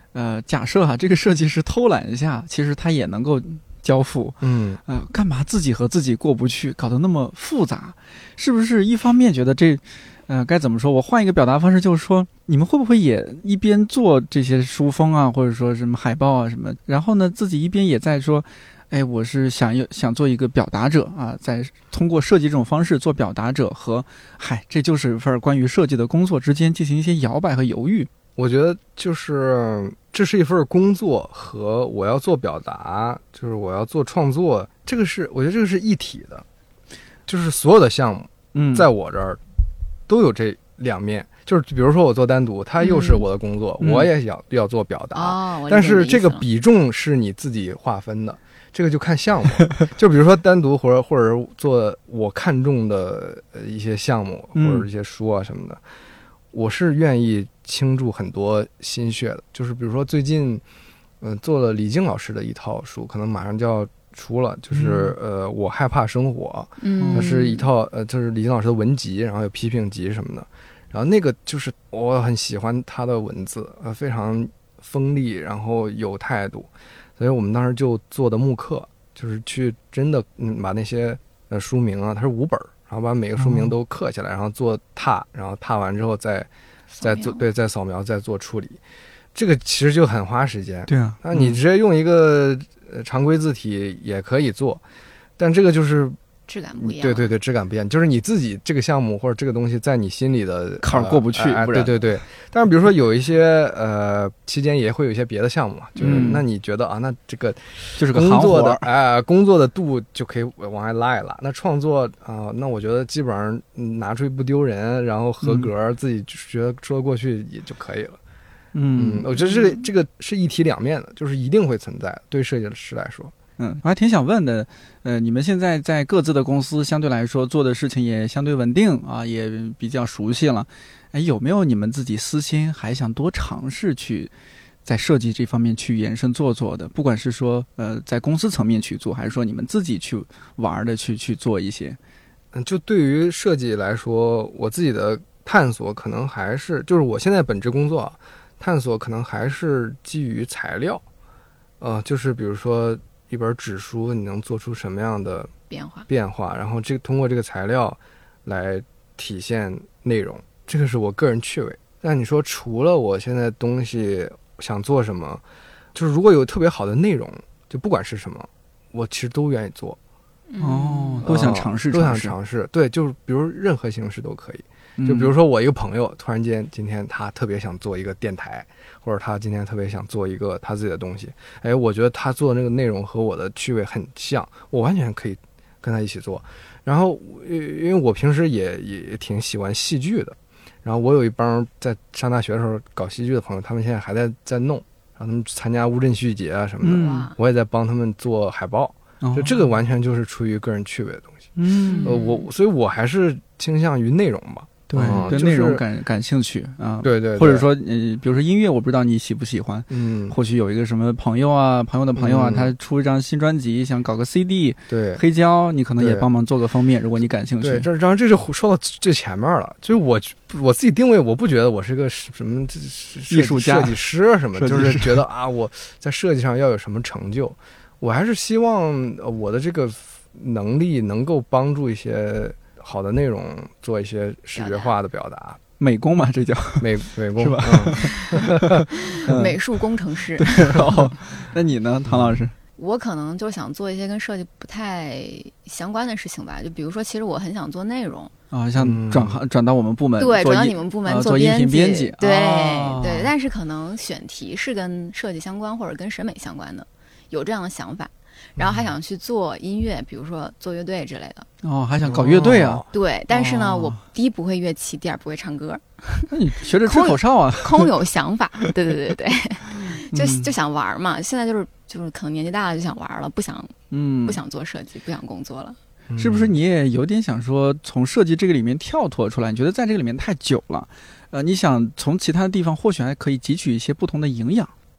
假设这个设计师偷懒一下，其实他也能够交付。干嘛自己和自己过不去，搞得那么复杂？是不是一方面觉得这，该怎么说？我换一个表达方式，就是说，你们会不会也一边做这些书封啊，或者说什么海报啊什么，然后呢，自己一边也在说，我是想做一个表达者啊，在通过设计这种方式做表达者和，这就是一份关于设计的工作之间进行一些摇摆和犹豫。 我觉得就是这是一份工作和我要做表达，就是我要做创作，我觉得这个是一体的，就是所有的项目，在我这儿都有这两面。就是比如说我做单独，它又是我的工作，我也要做表达，但是这个比重是你自己划分的，这个就看项目。就比如说单独或者做我看中的一些项目或者一些书啊什么的，我是愿意倾注很多心血的。就是比如说最近做了李菁老师的一套书，可能马上就要出了，就是我害怕生活，它是一套就是李菁老师的文集，然后有批评集什么的。然后那个就是我很喜欢他的文字，非常锋利，然后有态度，所以我们当时就做的木刻，就是去真的把那些书名啊，它是5本，然后把每个书名都刻下来，然后做拓，然后拓完之后再做再扫描再做处理，这个其实就很花时间。 对啊， 那你直接用一个常规字体也可以做，但这个就是质感不一样。 对，质感不一样，就是你自己这个项目或者这个东西在你心里的坎儿过不去，不然对。但是比如说有一些期间也会有一些别的项目嘛，就是那你觉得那这个就是个工作的工作的度就可以往外拉一拉。那创作那我觉得基本上拿出去不丢人，然后合格，自己觉得说得过去也就可以了。我觉得这个是一体两面的，就是一定会存在的，对设计师来说。 我还挺想问的，你们现在在各自的公司相对来说做的事情也相对稳定啊，也比较熟悉了。有没有你们自己私心还想多尝试去在设计这方面去延伸做的？不管是说在公司层面去做，还是说你们自己去玩的去做一些？ 就对于设计来说，我自己的探索可能还是就是我现在本职工作探索可能还是基于材料，就是比如说一本纸书你能做出什么样的变化，然后通过这个材料来体现内容，这个是我个人趣味。但你说除了我现在东西想做什么，就是如果有特别好的内容，就不管是什么，我其实都愿意做。 都想尝试， 对，就是比如任何形式都可以。就比如说我一个朋友突然间今天他特别想做一个电台，或者他今天特别想做一个他自己的东西，我觉得他做的那个内容和我的趣味很像，我完全可以跟他一起做。然后因为我平时也挺喜欢戏剧的，然后我有一帮在上大学的时候搞戏剧的朋友，他们现在还在弄，让他们参加乌镇戏剧节啊什么的，我也在帮他们做海报，就这个完全就是出于个人趣味的东西。所以我还是倾向于内容吧。 对，对内容感兴趣啊， 对， 或者说比如说音乐，我不知道你喜不喜欢，或许有一个什么朋友的朋友他出一张新专辑，想搞个 CD， 对， 黑胶，你可能也帮忙做个封面，如果你感兴趣。 对，这就说到最前面了，就是我自己定位，我不觉得我是个什么艺术家、 设计师什么，就是觉得我在设计上要有什么成就，我还是希望我的这个能力能够帮助一些好的内容做一些视觉化的表达， 美工嘛，这叫美工是吧？ 美术工程师。 那你呢，唐老师？ 我可能就想做一些跟设计不太相关的事情吧，就比如说，其实我很想做内容像转到我们部门， 对，转到你们部门做音频编辑， 对，但是可能选题是跟设计相关或者跟审美相关的，有这样的想法。然后还想去做音乐，比如说做乐队之类的。 还想搞乐队啊？ 对，但是呢，我第一不会乐器，第二不会唱歌。 那你学着吹口哨啊？ 空有想法，对，就想玩嘛。现在就是可能年纪大了就想玩了，不想做设计，不想工作了。 是不是你也有点想说从设计这个里面跳脱出来？你觉得在这个里面太久了，你想从其他地方或许还可以汲取一些不同的营养。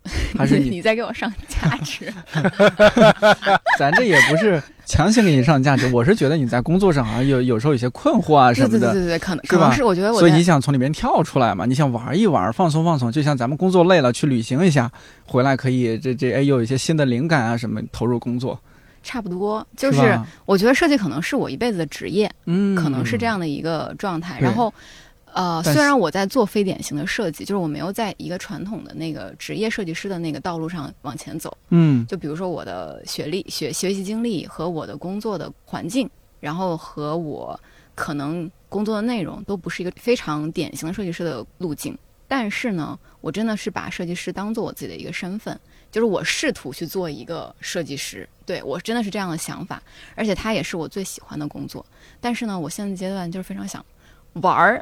还是你在给我上价值？ 咱这也不是强行给你上价值，我是觉得你在工作上啊有时候有些困惑啊什么的， 对，可能是我觉得所以你想从里面跳出来嘛，你想玩一玩，放松，就像咱们工作累了去旅行一下，回来可以有一些新的灵感啊什么，投入工作。 差不多，就是我觉得设计可能是我一辈子的职业，可能是这样的一个状态。然后，虽然我在做非典型的设计，就是我没有在一个传统的那个职业设计师的那个道路上往前走。就比如说我的学习经历和我的工作的环境，然后和我可能工作的内容都不是一个非常典型的设计师的路径。但是呢，我真的是把设计师当做我自己的一个身份。就是我试图去做一个设计师，对，我真的是这样的想法，而且它也是我最喜欢的工作。但是呢，我现在阶段就是非常想玩儿，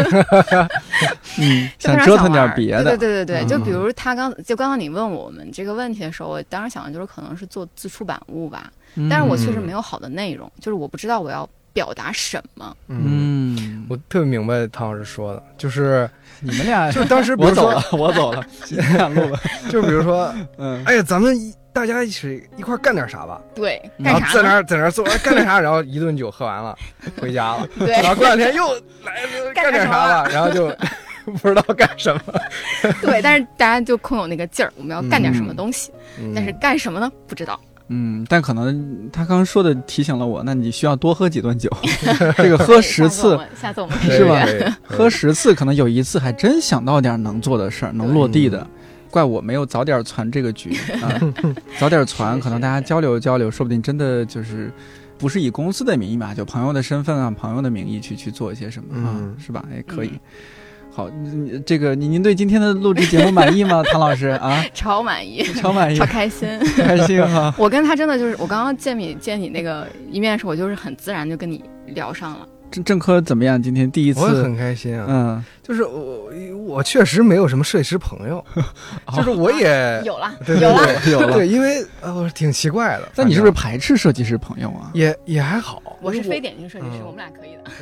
想折腾点别的。 对，就比如刚刚你问我们这个问题的时候，我当时想的就是可能是做自出版物吧，但是我确实没有好的内容，就是我不知道我要表达什么。 我特别明白汤老师说的，就是你们俩， 就当时比如说我走了，你俩录吧。 就比如说，哎呀，咱们大家一块干点啥吧？ 对， 然后在那儿做干点啥，然后一顿酒喝完了，回家了。 对， 然后过两天又来干点啥了，然后就不知道干什么。 对，但是大家就空有那个劲儿，我们要干点什么东西，但是干什么呢？不知道。 但可能他刚刚说的提醒了我，那你需要多喝几顿酒，这个喝10次， 下次我们是吧？喝10次，可能有1次还真想到点能做的事儿，能落地的。怪我没有早点传这个局啊，早点传，可能大家交流交流，说不定真的就是不是以公司的名义嘛，就朋友的身份啊，朋友的名义去做一些什么啊，是吧？哎，可以。好，这个您对今天的录制节目满意吗，唐老师啊？ 超满意， 超开心， 开心哈！ 我跟他真的就是，我刚刚见你那个一面的时候，我就是很自然就跟你聊上了。 郑科怎么样？今天第一次， 我很开心啊。就是我确实没有什么设计师朋友，就是我也有了， 有了。 对，因为挺奇怪的。 那你是不是排斥设计师朋友啊？ 也还好， 我是非典型设计师，我们俩可以的。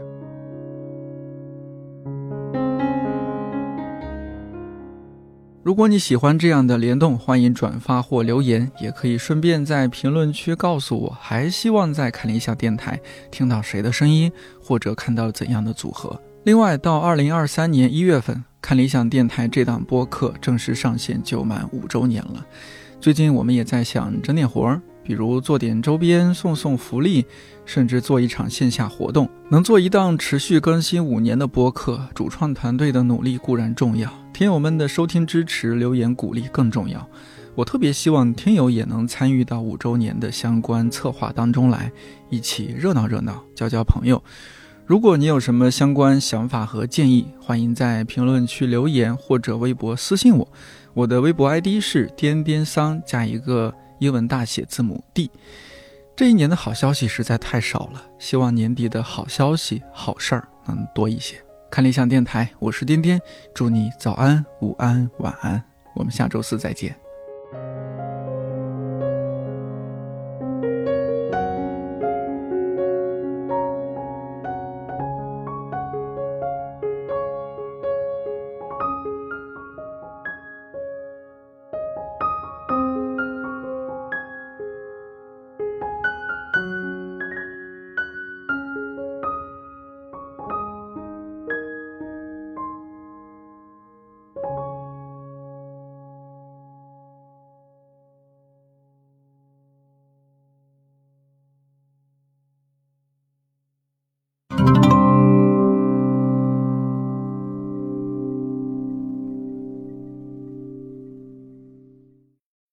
如果你喜欢这样的联动，欢迎转发或留言，也可以顺便在评论区告诉我，还希望在看理想电台听到谁的声音，或者看到怎样的组合。另外，到2023年1月份，看理想电台这档播客正式上线就满5周年了。最近我们也在想整点活，比如做点周边，送福利，甚至做一场线下活动。能做一档持续更新5年的播客，主创团队的努力固然重要，听友们的收听支持、留言鼓励更重要。我特别希望听友也能参与到5周年的相关策划当中来，一起热闹热闹，交朋友。如果你有什么相关想法和建议，欢迎在评论区留言或者微博私信我。我的微博 ID 是颠颠桑加一个英文大写字母 D。这一年的好消息实在太少了，希望年底的好消息、好事儿能多一些。看理想电台，我是颠颠，祝你早安、午安、晚安，我们下周4再见。